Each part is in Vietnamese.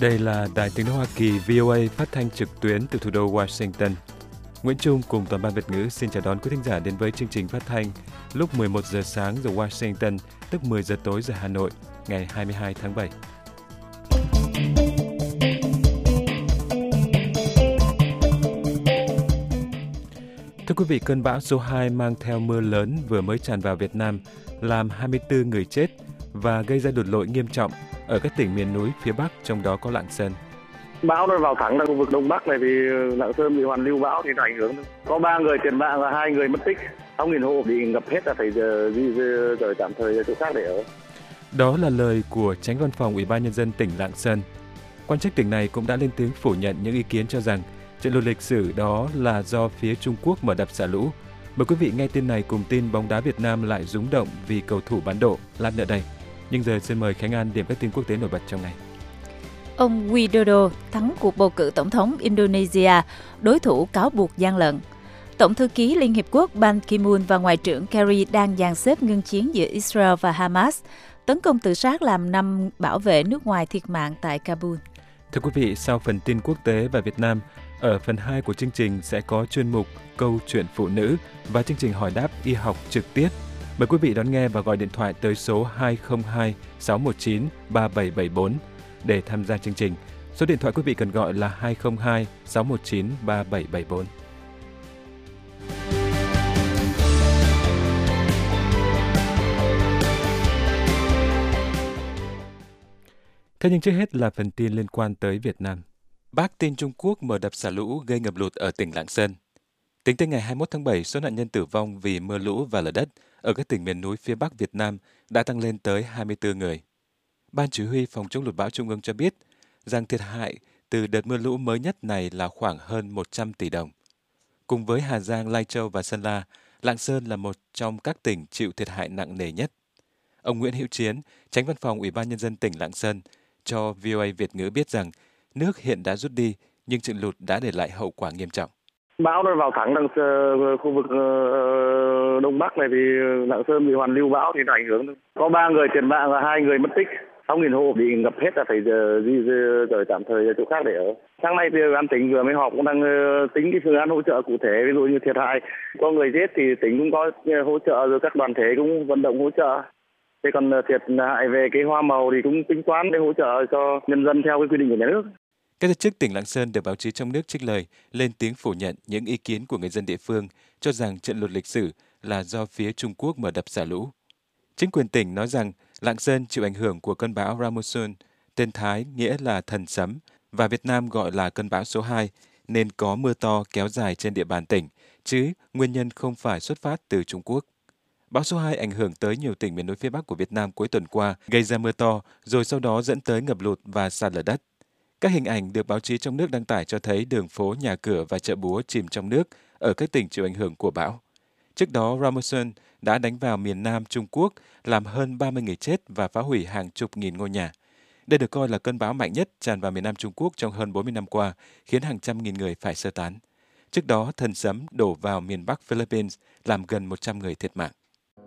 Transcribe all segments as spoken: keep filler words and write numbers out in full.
Đây là Đài Tiếng nói Hoa Kỳ vê o a phát thanh trực tuyến từ thủ đô Washington. Nguyễn Trung cùng toàn ban Việt ngữ xin chào đón quý thính giả đến với chương trình phát thanh lúc mười một giờ sáng giờ Washington, tức mười giờ tối giờ Hà Nội, ngày hai mươi hai tháng bảy. Thưa quý vị, cơn bão số hai mang theo mưa lớn vừa mới tràn vào Việt Nam, làm hai mươi tư người chết và gây ra lụt lội nghiêm trọng ở các tỉnh miền núi phía Bắc, trong đó có Lạng Sơn. Bão nó vào thẳng là khu vực Đông Bắc này thì Lạng Sơn bị hoàn lưu bão thì nó ảnh hưởng. Có ba người thiệt mạng và hai người mất tích. sáu nghìn hộ bị ngập hết, là phải di rời tạm thời ra chỗ khác để ở. Đó là lời của Chánh Văn phòng Ủy ban Nhân dân tỉnh Lạng Sơn. Quan chức tỉnh này cũng đã lên tiếng phủ nhận những ý kiến cho rằng trận lụt lịch sử đó là do phía Trung Quốc mở đập xả lũ. Mời quý vị nghe tin này cùng tin bóng đá Việt Nam lại rúng động vì cầu thủ bán độ. Lát nữa đây. Nhưng giờ xin mời Khánh An điểm các tin quốc tế nổi bật trong ngày. Ông Widodo thắng cuộc bầu cử tổng thống Indonesia, đối thủ cáo buộc gian lận. Tổng thư ký Liên Hiệp Quốc Ban Ki-moon và Ngoại trưởng Kerry đang dàn xếp ngưng chiến giữa Israel và Hamas. Tấn công tự sát làm năm bảo vệ nước ngoài thiệt mạng tại Kabul. Thưa quý vị, sau phần tin quốc tế và Việt Nam, ở phần hai của chương trình sẽ có chuyên mục Câu chuyện phụ nữ và chương trình hỏi đáp y học trực tiếp. Mời quý vị đón nghe và gọi điện thoại tới số hai không hai sáu một chín ba bảy bảy bốn để tham gia chương trình. Số điện thoại quý vị cần gọi là hai không hai sáu một chín ba bảy bảy bốn. Thế nhưng trước hết là phần tin liên quan tới Việt Nam. Bác tin Trung Quốc mở đập xả lũ gây ngập lụt ở tỉnh Lạng Sơn. Tính tới ngày hai mươi mốt tháng bảy, số nạn nhân tử vong vì mưa lũ và lở đất ở các tỉnh miền núi phía Bắc Việt Nam đã tăng lên tới hai mươi tư người. Ban Chỉ huy Phòng chống lụt bão Trung ương cho biết rằng thiệt hại từ đợt mưa lũ mới nhất này là khoảng hơn một trăm tỷ đồng. Cùng với Hà Giang, Lai Châu và Sơn La, Lạng Sơn là một trong các tỉnh chịu thiệt hại nặng nề nhất. Ông Nguyễn Hữu Chiến, Chánh Văn phòng Ủy ban Nhân dân tỉnh Lạng Sơn, cho vê o a Việt ngữ biết rằng nước hiện đã rút đi, nhưng trận lụt đã để lại hậu quả nghiêm trọng. Bão nó vào thẳng đằng khu vực Đông Bắc này thì Lạng Sơn bị hoàn lưu bão thì nó ảnh hưởng. Có ba người thiệt mạng và hai người mất tích. sáu nghìn hộ bị ngập hết, là phải di rời tạm thời ra chỗ khác để ở. Sáng nay thì ban tỉnh vừa mới họp cũng đang tính cái phương án hỗ trợ cụ thể, ví dụ như thiệt hại có người chết thì tỉnh cũng có hỗ trợ, rồi các đoàn thể cũng vận động hỗ trợ. Thế còn thiệt hại về cái hoa màu thì cũng tính toán để hỗ trợ cho nhân dân theo cái quy định của nhà nước. Các giới chức tỉnh Lạng Sơn được báo chí trong nước trích lời lên tiếng phủ nhận những ý kiến của người dân địa phương cho rằng trận lụt lịch sử là do phía Trung Quốc mở đập xả lũ. Chính quyền tỉnh nói rằng Lạng Sơn chịu ảnh hưởng của cơn bão Ramusun, tên Thái nghĩa là thần sấm, và Việt Nam gọi là cơn bão số hai, nên có mưa to kéo dài trên địa bàn tỉnh, chứ nguyên nhân không phải xuất phát từ Trung Quốc. Bão số hai ảnh hưởng tới nhiều tỉnh miền núi phía Bắc của Việt Nam cuối tuần qua, gây ra mưa to, rồi sau đó dẫn tới ngập lụt và sạt lở đất. Các hình ảnh được báo chí trong nước đăng tải cho thấy đường phố, nhà cửa và chợ búa chìm trong nước ở các tỉnh chịu ảnh hưởng của bão. Trước đó, Ramusun đã đánh vào miền Nam Trung Quốc, làm hơn ba mươi người chết và phá hủy hàng chục nghìn ngôi nhà. Đây được coi là cơn bão mạnh nhất tràn vào miền Nam Trung Quốc trong hơn bốn mươi năm qua, khiến hàng trăm nghìn người phải sơ tán. Trước đó, thần sấm đổ vào miền Bắc Philippines, làm gần một trăm người thiệt mạng.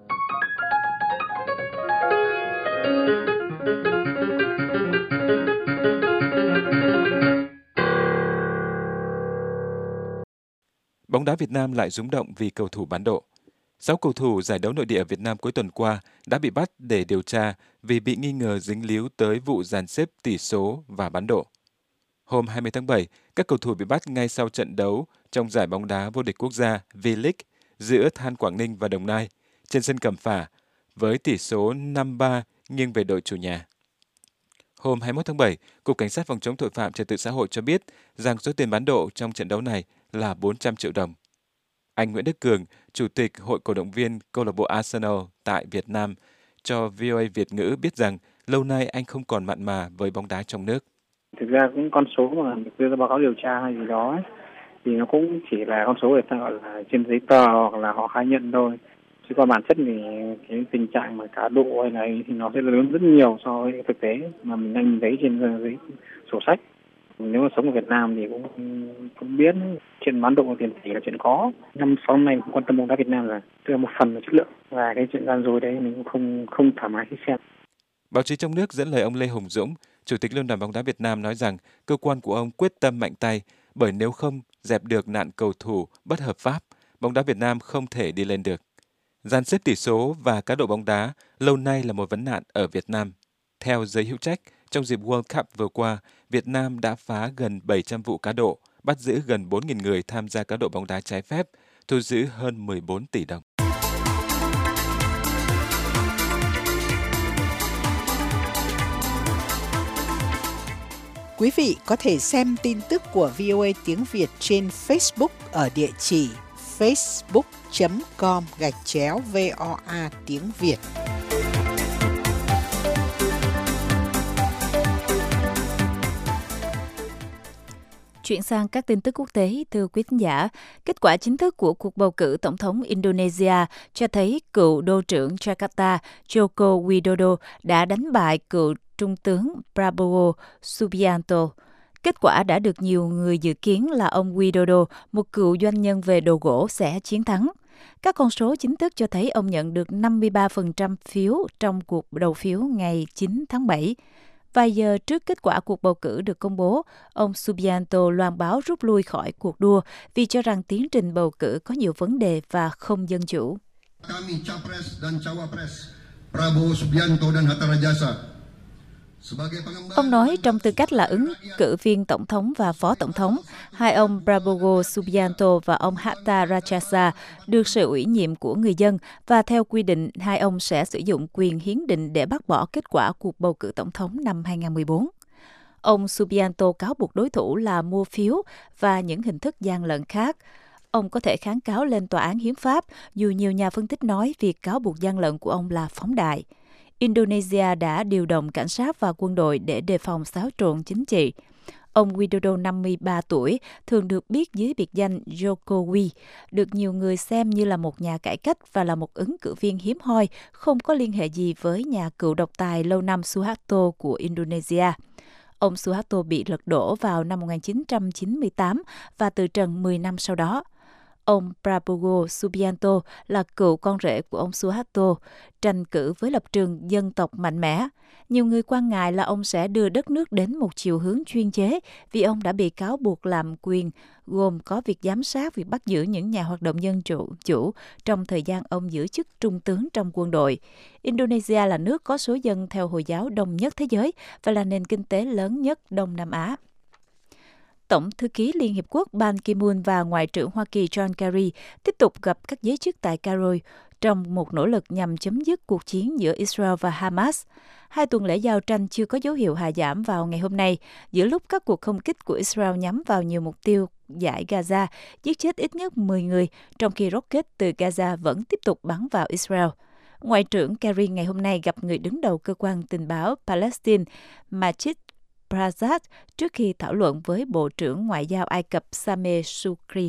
Bóng đá Việt Nam lại rúng động vì cầu thủ bán độ. Sáu cầu thủ giải đấu nội địa ở Việt Nam cuối tuần qua đã bị bắt để điều tra vì bị nghi ngờ dính líu tới vụ dàn xếp tỷ số và bán độ. Hôm hai mươi tháng bảy, các cầu thủ bị bắt ngay sau trận đấu trong giải bóng đá vô địch quốc gia V-League giữa Than Quảng Ninh và Đồng Nai trên sân Cẩm Phả với tỷ số năm ba nghiêng về đội chủ nhà. Hôm hai mươi mốt tháng bảy, Cục Cảnh sát phòng chống tội phạm trật tự xã hội cho biết rằng số tiền bán độ trong trận đấu này là bốn trăm triệu đồng. Anh Nguyễn Đức Cường, Chủ tịch Hội cổ động viên câu lạc bộ Arsenal tại Việt Nam, cho vê o a Việt ngữ biết rằng lâu nay anh không còn mặn mà với bóng đá trong nước. Thực ra cũng con số mà được đưa ra báo cáo điều tra hay gì đó ấy, thì nó cũng chỉ là con số người ta gọi là trên giấy tờ hoặc là họ khai nhận thôi. Chứ còn bản chất thì cái tình trạng mà cá độ hay này thì nó sẽ lớn rất nhiều so với thực tế mà mình đang nhìn thấy trên giấy sổ sách. Nếu mà sống ở Việt Nam thì cũng cũng biết chuyện bán độ tiền tỷ là chuyện có. Năm sáu năm nay cũng quan tâm bóng đá Việt Nam là tức là một phần là chất lượng, và cái chuyện gian dối đấy mình cũng không không thoải mái khi xem. Báo chí trong nước dẫn lời ông Lê Hùng Dũng, Chủ tịch Liên đoàn bóng đá Việt Nam nói rằng cơ quan của ông quyết tâm mạnh tay, bởi nếu không dẹp được nạn cầu thủ bất hợp pháp, bóng đá Việt Nam không thể đi lên được. Dàn xếp tỷ số và cá độ bóng đá lâu nay là một vấn nạn ở Việt Nam. Theo giới hữu trách, trong dịp World Cup vừa qua, Việt Nam đã phá gần bảy trăm vụ cá độ, bắt giữ gần bốn nghìn người tham gia cá độ bóng đá trái phép, thu giữ hơn mười bốn tỷ đồng. Quý vị có thể xem tin tức của vê o a tiếng Việt trên Facebook ở địa chỉ facebook chấm com gạch chéo vê o a tiếng Việt. Chuyển sang các tin tức quốc tế, thưa quý khán giả, kết quả chính thức của cuộc bầu cử tổng thống Indonesia cho thấy cựu đô trưởng Jakarta Joko Widodo đã đánh bại cựu Trung tướng Prabowo Subianto. Kết quả đã được nhiều người dự kiến là ông Widodo, một cựu doanh nhân về đồ gỗ, sẽ chiến thắng. Các con số chính thức cho thấy ông nhận được năm mươi ba phần trăm phiếu trong cuộc đầu phiếu ngày chín tháng bảy. Vài giờ trước kết quả cuộc bầu cử được công bố, ông Subianto loan báo rút lui khỏi cuộc đua vì cho rằng tiến trình bầu cử có nhiều vấn đề và không dân chủ. Kami Capres dan Cawapres Prabowo Subianto dan Hatta Rajasa. Ông nói trong tư cách là ứng cử viên tổng thống và phó tổng thống, hai ông Prabowo Subianto và ông Hatta Rajasa được sự ủy nhiệm của người dân và theo quy định hai ông sẽ sử dụng quyền hiến định để bác bỏ kết quả cuộc bầu cử tổng thống năm hai không một bốn. Ông Subianto cáo buộc đối thủ là mua phiếu và những hình thức gian lận khác. Ông có thể kháng cáo lên tòa án hiến pháp, dù nhiều nhà phân tích nói việc cáo buộc gian lận của ông là phóng đại. Indonesia đã điều động cảnh sát và quân đội để đề phòng xáo trộn chính trị. Ông Widodo, năm mươi ba tuổi, thường được biết dưới biệt danh Jokowi, được nhiều người xem như là một nhà cải cách và là một ứng cử viên hiếm hoi, không có liên hệ gì với nhà cựu độc tài lâu năm Suharto của Indonesia. Ông Suharto bị lật đổ vào năm một nghìn chín trăm chín mươi tám và từ trần mười năm sau đó. Ông Prabowo Subianto là cựu con rể của ông Suharto, tranh cử với lập trường dân tộc mạnh mẽ. Nhiều người quan ngại là ông sẽ đưa đất nước đến một chiều hướng chuyên chế vì ông đã bị cáo buộc làm quyền, gồm có việc giám sát việc bắt giữ những nhà hoạt động dân chủ, chủ trong thời gian ông giữ chức trung tướng trong quân đội. Indonesia là nước có số dân theo Hồi giáo đông nhất thế giới và là nền kinh tế lớn nhất Đông Nam Á. Tổng thư ký Liên Hiệp Quốc Ban Ki-moon và Ngoại trưởng Hoa Kỳ John Kerry tiếp tục gặp các giới chức tại Cairo trong một nỗ lực nhằm chấm dứt cuộc chiến giữa Israel và Hamas. Hai tuần lễ giao tranh chưa có dấu hiệu hạ giảm vào ngày hôm nay, giữa lúc các cuộc không kích của Israel nhắm vào nhiều mục tiêu dải Gaza, giết chết ít nhất mười người, trong khi rocket từ Gaza vẫn tiếp tục bắn vào Israel. Ngoại trưởng Kerry ngày hôm nay gặp người đứng đầu cơ quan tình báo Palestine, Majid Prasad, trước khi thảo luận với Bộ trưởng Ngoại giao Ai Cập Sameh Shoukry.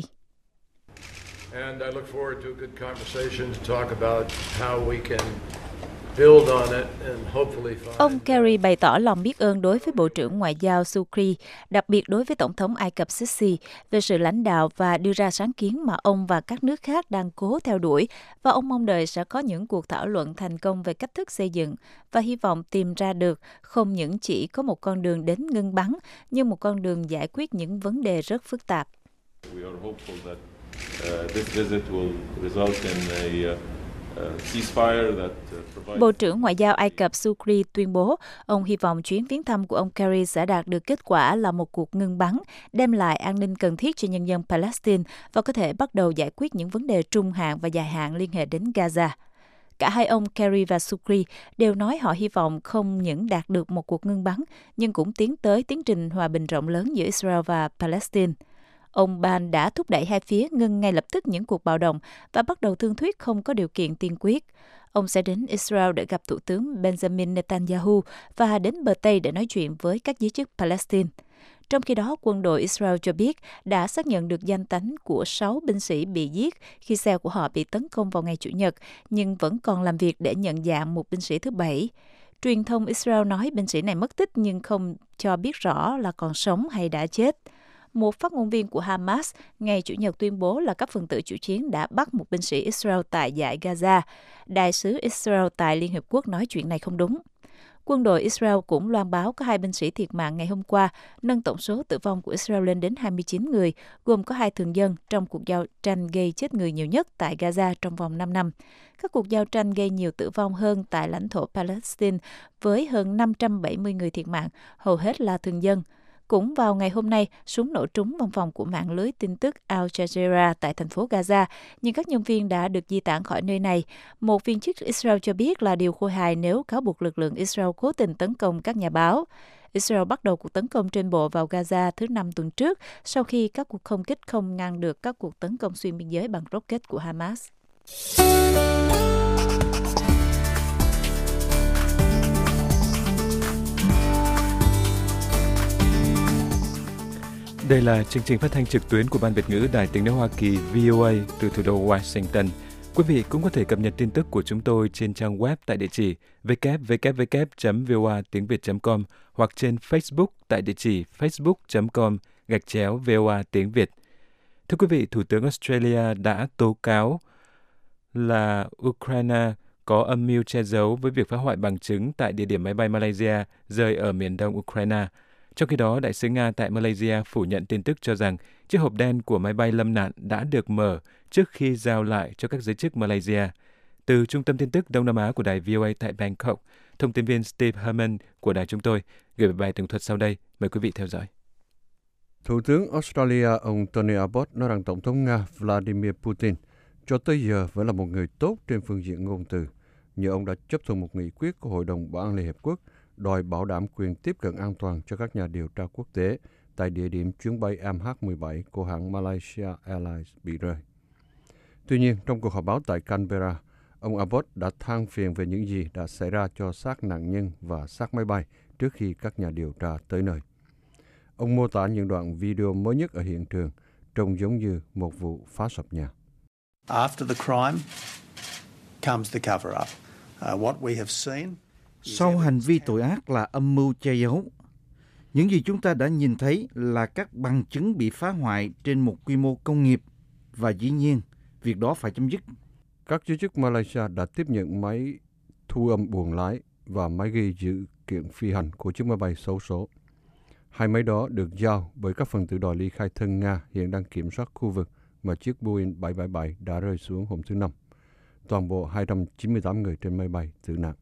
And I look forward to a good conversation to talk about how we can build on it and hopefully find... Ông Kerry bày tỏ lòng biết ơn đối với Bộ trưởng Ngoại giao Shoukry, đặc biệt đối với Tổng thống Ai Cập Sisi, về sự lãnh đạo và đưa ra sáng kiến mà ông và các nước khác đang cố theo đuổi, và ông mong đợi sẽ có những cuộc thảo luận thành công về cách thức xây dựng và hy vọng tìm ra được không những chỉ có một con đường đến ngưng bắn, nhưng một con đường giải quyết những vấn đề rất phức tạp. We are hopeful that uh, this visit will result in a uh, Bộ trưởng Ngoại giao Ai Cập Shoukry tuyên bố ông hy vọng chuyến viếng thăm của ông Kerry sẽ đạt được kết quả là một cuộc ngưng bắn, đem lại an ninh cần thiết cho nhân dân Palestine và có thể bắt đầu giải quyết những vấn đề trung hạn và dài hạn liên hệ đến Gaza. Cả hai ông Kerry và Shoukry đều nói họ hy vọng không những đạt được một cuộc ngưng bắn, nhưng cũng tiến tới tiến trình hòa bình rộng lớn giữa Israel và Palestine. Ông Ban đã thúc đẩy hai phía ngưng ngay lập tức những cuộc bạo động và bắt đầu thương thuyết không có điều kiện tiên quyết. Ông sẽ đến Israel để gặp Thủ tướng Benjamin Netanyahu và đến bờ Tây để nói chuyện với các giới chức Palestine. Trong khi đó, quân đội Israel cho biết đã xác nhận được danh tánh của sáu binh sĩ bị giết khi xe của họ bị tấn công vào ngày Chủ nhật, nhưng vẫn còn làm việc để nhận dạng một binh sĩ thứ bảy. Truyền thông Israel nói binh sĩ này mất tích nhưng không cho biết rõ là còn sống hay đã chết. Một phát ngôn viên của Hamas ngày Chủ nhật tuyên bố là các phần tử chủ chiến đã bắt một binh sĩ Israel tại dải Gaza. Đại sứ Israel tại Liên Hiệp Quốc nói chuyện này không đúng. Quân đội Israel cũng loan báo có hai binh sĩ thiệt mạng ngày hôm qua, nâng tổng số tử vong của Israel lên đến hai mươi chín người, gồm có hai thường dân trong cuộc giao tranh gây chết người nhiều nhất tại Gaza trong vòng năm năm. Các cuộc giao tranh gây nhiều tử vong hơn tại lãnh thổ Palestine với hơn năm trăm bảy mươi người thiệt mạng, hầu hết là thường dân. Cũng vào ngày hôm nay, súng nổ trúng văn phòng của mạng lưới tin tức Al Jazeera tại thành phố Gaza, nhưng các nhân viên đã được di tản khỏi nơi này. Một viên chức Israel cho biết là điều khôi hài nếu cáo buộc lực lượng Israel cố tình tấn công các nhà báo. Israel bắt đầu cuộc tấn công trên bộ vào Gaza thứ năm tuần trước, sau khi các cuộc không kích không ngăn được các cuộc tấn công xuyên biên giới bằng rocket của Hamas. Đây là chương trình phát thanh trực tuyến của Ban Việt ngữ Đài Tiếng nói Hoa Kỳ vê o a từ thủ đô Washington. Quý vị cũng có thể cập nhật tin tức của chúng tôi trên trang web tại địa chỉ w w w chấm v o a tiếng việt chấm com hoặc trên Facebook tại địa chỉ facebook chấm com gạch chéo v o a tiếng Việt. Thưa quý vị, Thủ tướng Australia đã tố cáo là Ukraine có âm mưu che giấu với việc phá hoại bằng chứng tại địa điểm máy bay Malaysia rơi ở miền đông Ukraine. Trong khi đó, Đại sứ Nga tại Malaysia phủ nhận tin tức cho rằng chiếc hộp đen của máy bay lâm nạn đã được mở trước khi giao lại cho các giới chức Malaysia. Từ Trung tâm tin tức Đông Nam Á của đài vê o a tại Bangkok, thông tin viên Steve Herman của đài chúng tôi gửi bài tường thuật sau đây. Mời quý vị theo dõi. Thủ tướng Australia ông Tony Abbott nói rằng Tổng thống Nga Vladimir Putin cho tới giờ vẫn là một người tốt trên phương diện ngôn từ, nhờ ông đã chấp thuận một nghị quyết của Hội đồng Bảo an Liên Hiệp Quốc đòi bảo đảm quyền tiếp cận an toàn cho các nhà điều tra quốc tế tại địa điểm chuyến bay M H mười bảy của hãng Malaysia Airlines bị rơi. Tuy nhiên, trong cuộc họp báo tại Canberra, ông Abbott đã than phiền về những gì đã xảy ra cho xác nạn nhân và xác máy bay trước khi các nhà điều tra tới nơi. Ông mô tả những đoạn video mới nhất ở hiện trường trông giống như một vụ phá sập nhà. After the crime comes the cover-up. Uh, what we have seen Sau hành vi tội ác là âm mưu che giấu. Những gì chúng ta đã nhìn thấy là các bằng chứng bị phá hoại trên một quy mô công nghiệp và dĩ nhiên, việc đó phải chấm dứt. Các giới chức Malaysia đã tiếp nhận máy thu âm buồng lái và máy ghi dữ kiện phi hành của chiếc máy bay xấu số. Hai máy đó được giao bởi các phần tử đòi ly khai thân Nga hiện đang kiểm soát khu vực mà chiếc Boeing bảy bảy bảy đã rơi xuống hôm thứ Năm. Toàn bộ hai trăm chín mươi tám người trên máy bay tử nạn.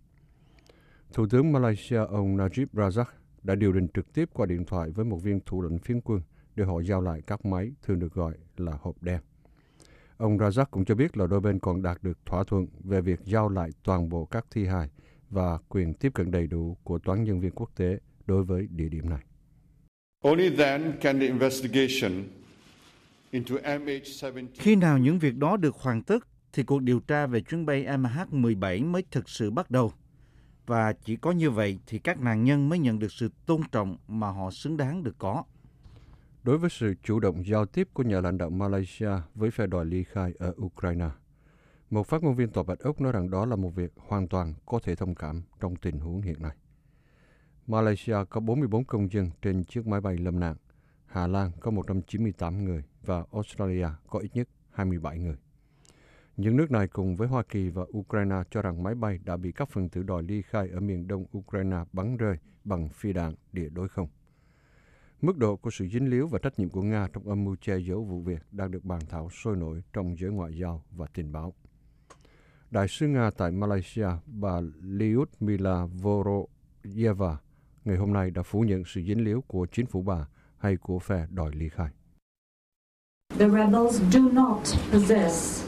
Thủ tướng Malaysia ông Najib Razak đã điều đình trực tiếp qua điện thoại với một viên thủ lĩnh phiến quân để họ giao lại các máy thường được gọi là hộp đen. Ông Razak cũng cho biết là đôi bên còn đạt được thỏa thuận về việc giao lại toàn bộ các thi hài và quyền tiếp cận đầy đủ của toán nhân viên quốc tế đối với địa điểm này. Only then can the investigation into M H seventeen... Khi nào những việc đó được hoàn tất thì cuộc điều tra về chuyến bay M H mười bảy mới thực sự bắt đầu. Và chỉ có như vậy thì các nạn nhân mới nhận được sự tôn trọng mà họ xứng đáng được có. Đối với sự chủ động giao tiếp của nhà lãnh đạo Malaysia với phe đòi ly khai ở Ukraine, một phát ngôn viên Tòa Bạch Ốc nói rằng đó là một việc hoàn toàn có thể thông cảm trong tình huống hiện nay. Malaysia có bốn mươi bốn công dân trên chiếc máy bay lâm nạn, Hà Lan có một trăm chín mươi tám người và Australia có ít nhất hai mươi bảy người. Những nước này cùng với Hoa Kỳ và Ukraine cho rằng máy bay đã bị các phần tử đòi ly khai ở miền đông Ukraine bắn rơi bằng phi đạn địa đối không. Mức độ của sự dính líu và trách nhiệm của Nga trong âm mưu che giấu vụ việc đang được bàn thảo sôi nổi trong giới ngoại giao và tình báo. Đại sứ Nga tại Malaysia, bà Lyudmila Voroyeva, ngày hôm nay đã phủ nhận sự dính líu của chính phủ bà hay của phe đòi ly khai. The rebels do not possess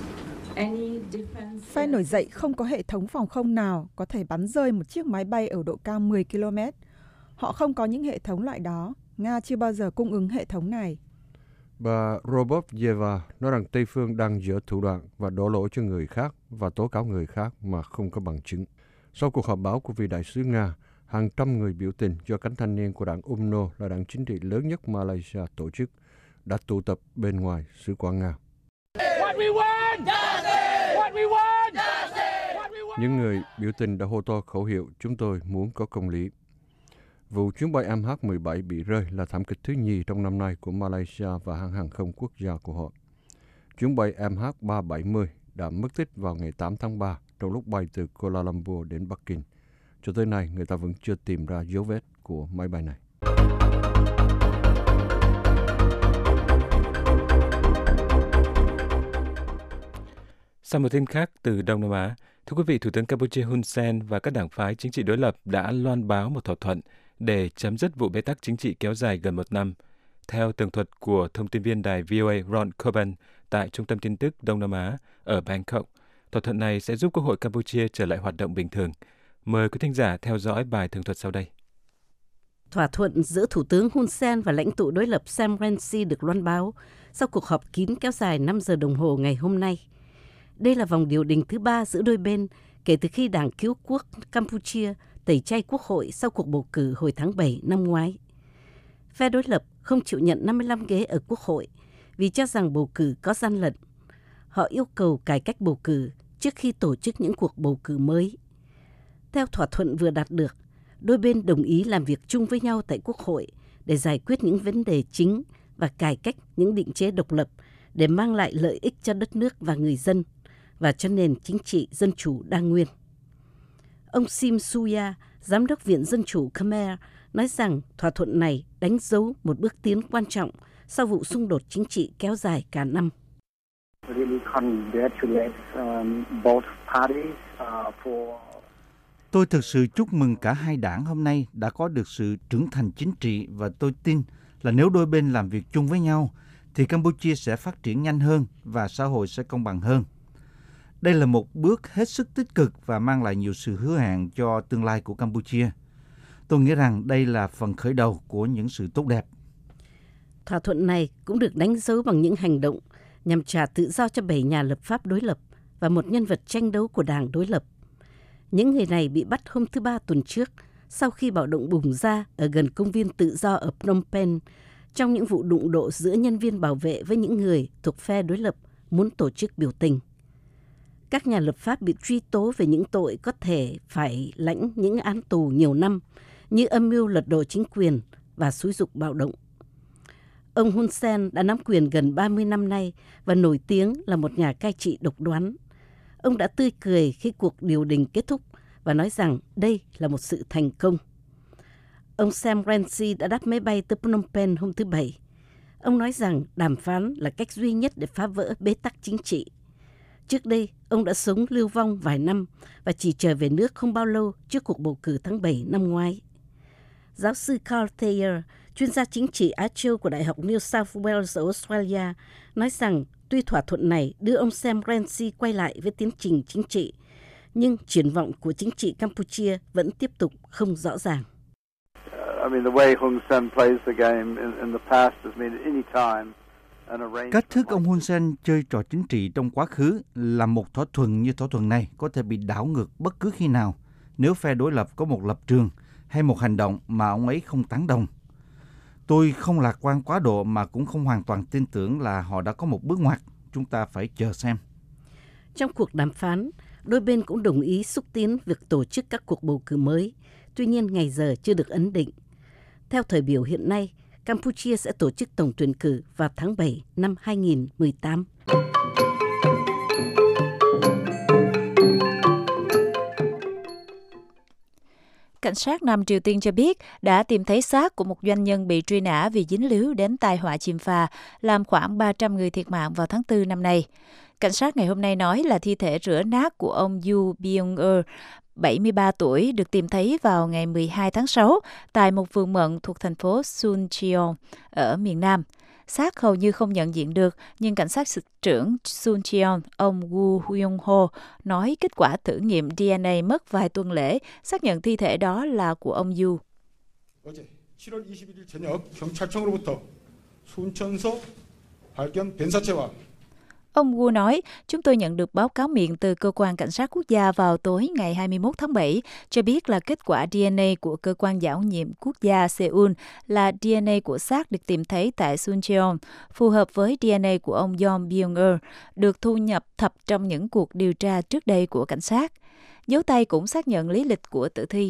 Phe nổi dậy không có hệ thống phòng không nào có thể bắn rơi một chiếc máy bay ở độ cao mười ki lô mét. Họ không có những hệ thống loại đó. Nga chưa bao giờ cung ứng hệ thống này. Bà Robovyeva nói rằng Tây phương đang dở thủ đoạn và đổ lỗi cho người khác và tố cáo người khác mà không có bằng chứng. Sau cuộc họp báo của vị đại sứ Nga, hàng trăm người biểu tình do cánh thanh niên của đảng u em en o là đảng chính trị lớn nhất Malaysia tổ chức đã tụ tập bên ngoài sứ quán Nga. Những người biểu tình đã hô to khẩu hiệu chúng tôi muốn có công lý. Vụ chuyến bay M H mười bảy bị rơi là thảm kịch thứ nhì trong năm nay của Malaysia và hãng hàng không quốc gia của họ. Chuyến bay M H ba bảy mươi đã mất tích vào ngày tám tháng ba trong lúc bay từ Kuala Lumpur đến Bắc Kinh, Cho tới nay, người ta vẫn chưa tìm ra dấu vết của máy bay này. Sau một tin khác từ Đông Nam Á, thưa quý vị, Thủ tướng Campuchia Hun Sen và các đảng phái chính trị đối lập đã loan báo một thỏa thuận để chấm dứt vụ bế tắc chính trị kéo dài gần một năm. Theo tường thuật của thông tin viên đài vê o a Ron Coben tại Trung tâm tin tức Đông Nam Á ở Bangkok, thỏa thuận này sẽ giúp Quốc hội Campuchia trở lại hoạt động bình thường. Mời quý thính giả theo dõi bài tường thuật sau đây. Thỏa thuận giữa Thủ tướng Hun Sen và lãnh tụ đối lập Sam Rainsy được loan báo sau cuộc họp kín kéo dài năm giờ đồng hồ ngày hôm nay. Đây là vòng điều đình thứ ba giữa đôi bên kể từ khi Đảng Cứu quốc Campuchia tẩy chay quốc hội sau cuộc bầu cử hồi tháng bảy năm ngoái. Phe đối lập không chịu nhận năm mươi lăm ghế ở quốc hội vì cho rằng bầu cử có gian lận. Họ yêu cầu cải cách bầu cử trước khi tổ chức những cuộc bầu cử mới. Theo thỏa thuận vừa đạt được, đôi bên đồng ý làm việc chung với nhau tại Quốc hội để giải quyết những vấn đề chính và cải cách những định chế độc lập để mang lại lợi ích cho đất nước và người dân và cho nền chính trị dân chủ đa nguyên. Ông Sim Suya, Giám đốc Viện Dân chủ Khmer, nói rằng thỏa thuận này đánh dấu một bước tiến quan trọng sau vụ xung đột chính trị kéo dài cả năm. Tôi thực sự chúc mừng cả hai đảng hôm nay đã có được sự trưởng thành chính trị và tôi tin là nếu đôi bên làm việc chung với nhau thì Campuchia sẽ phát triển nhanh hơn và xã hội sẽ công bằng hơn. Đây là một bước hết sức tích cực và mang lại nhiều sự hứa hẹn cho tương lai của Campuchia. Tôi nghĩ rằng đây là phần khởi đầu của những sự tốt đẹp. Thỏa thuận này cũng được đánh dấu bằng những hành động nhằm trả tự do cho bảy nhà lập pháp đối lập và một nhân vật tranh đấu của đảng đối lập. Những người này bị bắt hôm thứ Ba tuần trước sau khi bạo động bùng ra ở gần công viên tự do ở Phnom Penh trong những vụ đụng độ giữa nhân viên bảo vệ với những người thuộc phe đối lập muốn tổ chức biểu tình. Các nhà lập pháp bị truy tố về những tội có thể phải lãnh những án tù nhiều năm như âm mưu lật đổ chính quyền và xúi giục bạo động. Ông Hun Sen đã nắm quyền gần ba mươi năm nay và nổi tiếng là một nhà cai trị độc đoán. Ông đã tươi cười khi cuộc điều đình kết thúc và nói rằng đây là một sự thành công. Ông Sam Rainsy đã đáp máy bay tới Phnom Penh hôm thứ Bảy. Ông nói rằng đàm phán là cách duy nhất để phá vỡ bế tắc chính trị. Trước đây, ông đã sống lưu vong vài năm và chỉ trở về nước không bao lâu trước cuộc bầu cử tháng bảy năm ngoái. Giáo sư Carl Thayer, chuyên gia chính trị Á Châu của Đại học New South Wales ở Australia, nói rằng tuy thỏa thuận này đưa ông Sam Rainsy quay lại với tiến trình chính trị, nhưng triển vọng của chính trị Campuchia vẫn tiếp tục không rõ ràng. Cách thức ông Hun Sen chơi trò chính trị trong quá khứ là một thỏa thuận như thỏa thuận này có thể bị đảo ngược bất cứ khi nào nếu phe đối lập có một lập trường hay một hành động mà ông ấy không tán đồng. Tôi không lạc quan quá độ mà cũng không hoàn toàn tin tưởng là họ đã có một bước ngoặt. Chúng ta phải chờ xem. Trong cuộc đàm phán, đôi bên cũng đồng ý xúc tiến việc tổ chức các cuộc bầu cử mới. Tuy nhiên, ngày giờ chưa được ấn định. Theo thời biểu hiện nay, Campuchia sẽ tổ chức tổng tuyển cử vào tháng bảy năm hai nghìn không trăm mười tám. Cảnh sát Nam Triều Tiên cho biết đã tìm thấy xác của một doanh nhân bị truy nã vì dính líu đến tai họa chìm phà, làm khoảng ba trăm người thiệt mạng vào tháng tư năm nay. Cảnh sát ngày hôm nay nói là thi thể rửa nát của ông Yu Byung-er, bảy mươi ba tuổi, được tìm thấy vào ngày mười hai tháng sáu tại một vườn mận thuộc thành phố Suncheon ở miền Nam. Xác hầu như không nhận diện được, nhưng cảnh sát trưởng Suncheon, ông Woo Hyung-ho, nói kết quả thử nghiệm đê en a mất vài tuần lễ xác nhận thi thể đó là của ông Yu. 어제 칠월 이십일일 저녁 경찰청으로부터 순천서 발견 변사체와 Ông Wu nói, chúng tôi nhận được báo cáo miệng từ Cơ quan Cảnh sát Quốc gia vào tối ngày hai mươi mốt tháng bảy, cho biết là kết quả đê en a của Cơ quan Giảo nhiệm Quốc gia Seoul là đê en a của xác được tìm thấy tại Suncheon, phù hợp với đê en a của ông Yeon Byung-er, được thu nhập thập trong những cuộc điều tra trước đây của cảnh sát. Dấu tay cũng xác nhận lý lịch của tử thi.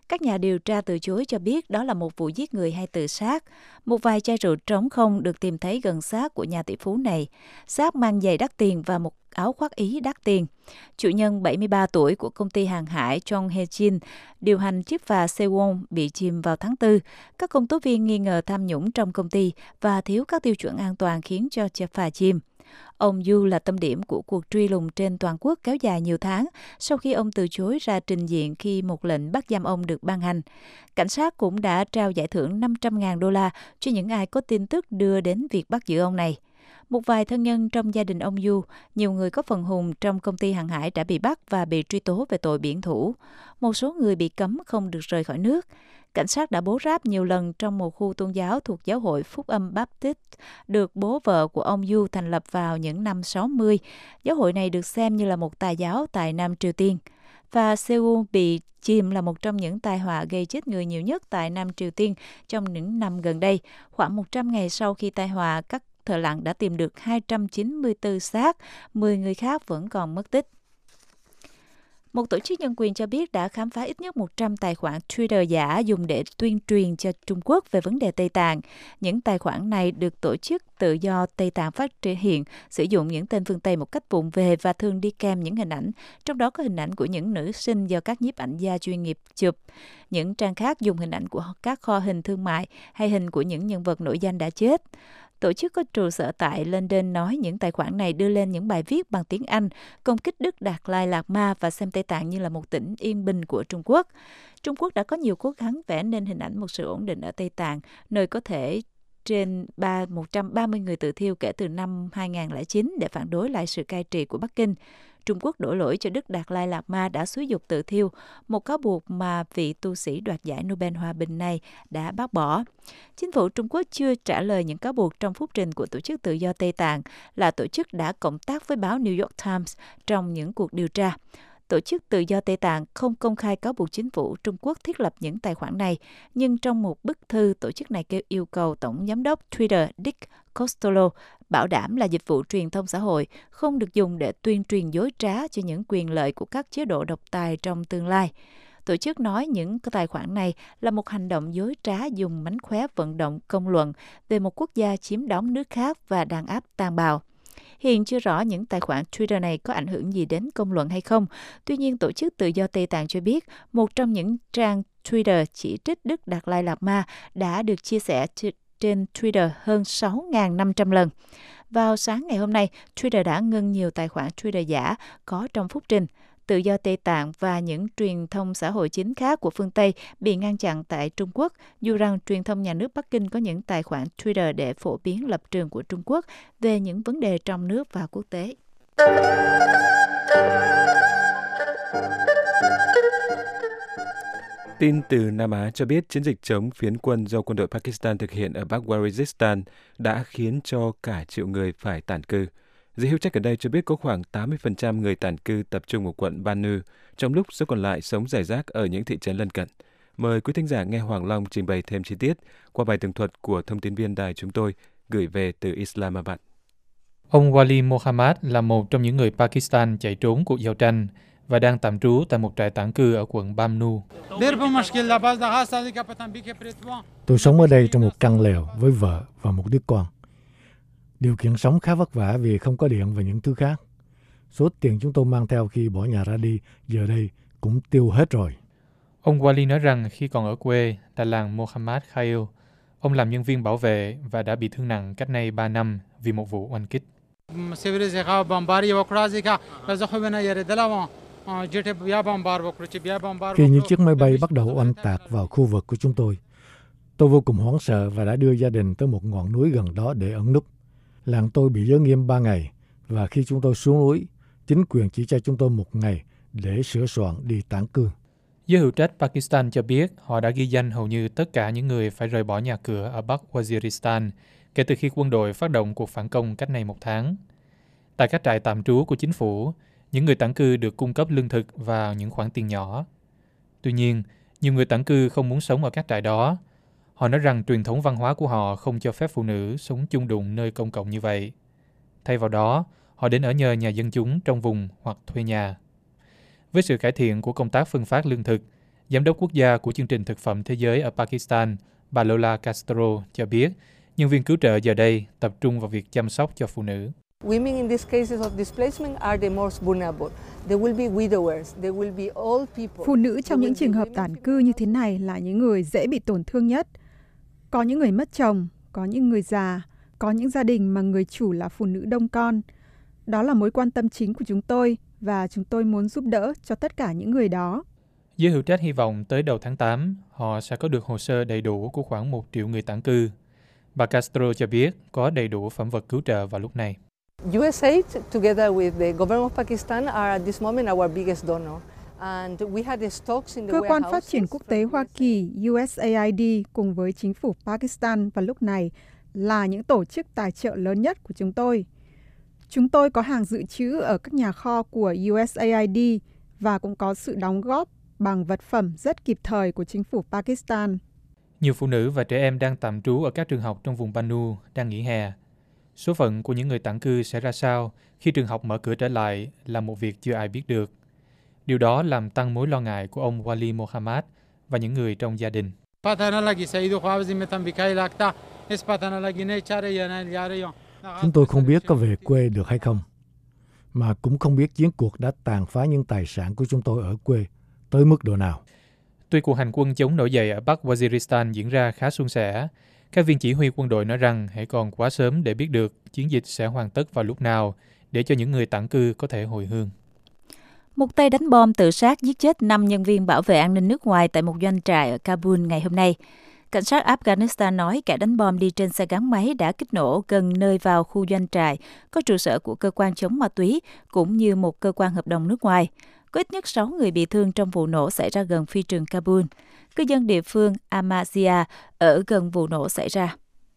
Các nhà điều tra từ chối cho biết đó là một vụ giết người hay tự sát. Một vài chai rượu trống không được tìm thấy gần xác của nhà tỷ phú này. Xác mang giày đắt tiền và một áo khoác Ý đắt tiền. Chủ nhân bảy mươi ba tuổi của công ty hàng hải Chong Hae-jin điều hành chiếc phà Sewon bị chìm vào tháng tư. Các công tố viên nghi ngờ tham nhũng trong công ty và thiếu các tiêu chuẩn an toàn khiến cho chiếc phà chìm. Ông Yu là tâm điểm của cuộc truy lùng trên toàn quốc kéo dài nhiều tháng sau khi ông từ chối ra trình diện khi một lệnh bắt giam ông được ban hành. Cảnh sát cũng đã trao giải thưởng năm trăm nghìn đô la cho những ai có tin tức đưa đến việc bắt giữ ông này. Một vài thân nhân trong gia đình ông Yu, nhiều người có phần hùng trong công ty hàng hải đã bị bắt và bị truy tố về tội biển thủ. Một số người bị cấm không được rời khỏi nước. Cảnh sát đã bố ráp nhiều lần trong một khu tôn giáo thuộc giáo hội Phúc Âm Baptist, được bố vợ của ông Yu thành lập vào những năm sáu mươi. Giáo hội này được xem như là một tà giáo tại Nam Triều Tiên. Và Seoul bị chìm là một trong những tai họa gây chết người nhiều nhất tại Nam Triều Tiên trong những năm gần đây. Khoảng một trăm ngày sau khi tai họa, các thợ lặn đã tìm được hai trăm chín mươi tư xác, mười người khác vẫn còn mất tích. Một tổ chức nhân quyền cho biết đã khám phá ít nhất một trăm tài khoản Twitter giả dùng để tuyên truyền cho Trung Quốc về vấn đề Tây Tạng. Những tài khoản này được tổ chức tự do Tây Tạng phát triển hiện, sử dụng những tên phương Tây một cách vụng về và thường đi kèm những hình ảnh, trong đó có hình ảnh của những nữ sinh do các nhiếp ảnh gia chuyên nghiệp chụp. Những trang khác dùng hình ảnh của các kho hình thương mại hay hình của những nhân vật nổi danh đã chết. Tổ chức có trụ sở tại London nói những tài khoản này đưa lên những bài viết bằng tiếng Anh, công kích Đức Đạt Lai Lạt Ma và xem Tây Tạng như là một tỉnh yên bình của Trung Quốc. Trung Quốc đã có nhiều cố gắng vẽ nên hình ảnh một sự ổn định ở Tây Tạng, nơi có thể trên một trăm ba mươi người tự thiêu kể từ năm hai nghìn không trăm lẻ chín để phản đối lại sự cai trị của Bắc Kinh. Trung Quốc đổ lỗi cho Đức Đạt Lai Lạt Ma đã xúi giục tự thiêu, một cáo buộc mà vị tu sĩ đoạt giải Nobel Hòa bình này đã bác bỏ. Chính phủ Trung Quốc chưa trả lời những cáo buộc trong phúc trình của Tổ chức Tự do Tây Tạng, là tổ chức đã cộng tác với báo New York Times trong những cuộc điều tra. Tổ chức Tự do Tây Tạng không công khai cáo buộc chính phủ Trung Quốc thiết lập những tài khoản này, nhưng trong một bức thư, tổ chức này kêu yêu cầu Tổng Giám đốc Twitter Dick Costolo bảo đảm là dịch vụ truyền thông xã hội không được dùng để tuyên truyền dối trá cho những quyền lợi của các chế độ độc tài trong tương lai. Tổ chức nói những tài khoản này là một hành động dối trá dùng mánh khóe vận động công luận về một quốc gia chiếm đóng nước khác và đàn áp tàn bạo. Hiện chưa rõ những tài khoản Twitter này có ảnh hưởng gì đến công luận hay không. Tuy nhiên, Tổ chức Tự do Tây Tạng cho biết một trong những trang Twitter chỉ trích Đức Đạt Lai Lạt Ma đã được chia sẻ trên Twitter hơn sáu nghìn năm trăm lần. Vào sáng ngày hôm nay, Twitter đã ngưng nhiều tài khoản Twitter giả có trong phúc trình. Tự do Tây Tạng và những truyền thông xã hội chính khác của phương Tây bị ngăn chặn tại Trung Quốc, dù rằng truyền thông nhà nước Bắc Kinh có những tài khoản Twitter để phổ biến lập trường của Trung Quốc về những vấn đề trong nước và quốc tế. Tin từ Nam Á cho biết chiến dịch chống phiến quân do quân đội Pakistan thực hiện ở Bắc Waziristan đã khiến cho cả triệu người phải tản cư. The Hill Check ở đây cho biết có khoảng tám mươi phần trăm người tản cư tập trung ở quận Bannu, trong lúc số còn lại sống rải rác ở những thị trấn lân cận. Mời quý thính giả nghe Hoàng Long trình bày thêm chi tiết qua bài tường thuật của thông tin viên đài chúng tôi gửi về từ Islamabad. Ông Wali Mohammad là một trong những người Pakistan chạy trốn cuộc giao tranh và đang tạm trú tại một trại tản cư ở quận Bamnu. Tôi sống ở đây trong một căn lều với vợ và một đứa con. Điều kiện sống khá vất vả vì không có điện và những thứ khác. Số tiền chúng tôi mang theo khi bỏ nhà ra đi giờ đây cũng tiêu hết rồi. Ông Wali nói rằng khi còn ở quê tại làng Mohammad Khail, ông làm nhân viên bảo vệ và đã bị thương nặng cách nay ba năm vì một vụ oanh kích. Khi những chiếc máy bay bắt đầu oanh tạc vào khu vực của chúng tôi, tôi vô cùng hoảng sợ và đã đưa gia đình tới một ngọn núi gần đó để ẩn núp. Làng tôi bị giới nghiêm ba ngày, và khi chúng tôi xuống núi, chính quyền chỉ cho chúng tôi một ngày để sửa soạn đi tản cư. Giới hữu trách Pakistan cho biết họ đã ghi danh hầu như tất cả những người phải rời bỏ nhà cửa ở Bắc Waziristan kể từ khi quân đội phát động cuộc phản công cách đây một tháng. Tại các trại tạm trú của chính phủ, những người tản cư được cung cấp lương thực và những khoản tiền nhỏ. Tuy nhiên, nhiều người tản cư không muốn sống ở các trại đó. Họ nói rằng truyền thống văn hóa của họ không cho phép phụ nữ sống chung đụng nơi công cộng như vậy. Thay vào đó, họ đến ở nhờ nhà dân chúng trong vùng hoặc thuê nhà. Với sự cải thiện của công tác phân phát lương thực, Giám đốc quốc gia của chương trình thực phẩm thế giới ở Pakistan, bà Lola Castro cho biết, nhân viên cứu trợ giờ đây tập trung vào việc chăm sóc cho phụ nữ. Women in these cases of displacement are the most vulnerable. There will be widowers, there will be old people. Phụ nữ trong những trường hợp tản cư như thế này là những người dễ bị tổn thương nhất. Có những người mất chồng, có những người già, có những gia đình mà người chủ là phụ nữ đông con. Đó là mối quan tâm chính của chúng tôi và chúng tôi muốn giúp đỡ cho tất cả những người đó. Giới hữu trách hy vọng tới đầu tháng tám, họ sẽ có được hồ sơ đầy đủ của khoảng một triệu người tản cư. Bà Castro cho biết có đầy đủ phẩm vật cứu trợ vào lúc này. U S A I D, together with the government of Pakistan, are at this moment our biggest donor. And we had the stocks in the Cơ quan warehouses. phát triển quốc tế Hoa Kỳ U S A I D cùng với chính phủ Pakistan vào lúc này là những tổ chức tài trợ lớn nhất của chúng tôi. Chúng tôi có hàng dự trữ ở các nhà kho của U S A I D và cũng có sự đóng góp bằng vật phẩm rất kịp thời của chính phủ Pakistan. Nhiều phụ nữ và trẻ em đang tạm trú ở các trường học trong vùng Bannu đang nghỉ hè. Số phận của những người tản cư sẽ ra sao khi trường học mở cửa trở lại là một việc chưa ai biết được. Điều đó làm tăng mối lo ngại của ông Wali Mohammad và những người trong gia đình. Chúng tôi không biết có về quê được hay không, mà cũng không biết chiến cuộc đã tàn phá những tài sản của chúng tôi ở quê tới mức độ nào. Tuy cuộc hành quân chống nổi dậy ở Bắc Waziristan diễn ra khá suôn sẻ, các viên chỉ huy quân đội nói rằng hãy còn quá sớm để biết được chiến dịch sẽ hoàn tất vào lúc nào để cho những người tản cư có thể hồi hương. Một tay đánh bom tự sát giết chết năm nhân viên bảo vệ an ninh nước ngoài tại một doanh trại ở Kabul ngày hôm nay. Cảnh sát Afghanistan nói kẻ đánh bom đi trên xe gắn máy đã kích nổ gần nơi vào khu doanh trại có trụ sở của cơ quan chống ma túy cũng như một cơ quan hợp đồng nước ngoài. Có ít nhất sáu người bị thương trong vụ nổ xảy ra gần phi trường Kabul. Cư dân địa phương Amazia ở gần vụ nổ xảy ra.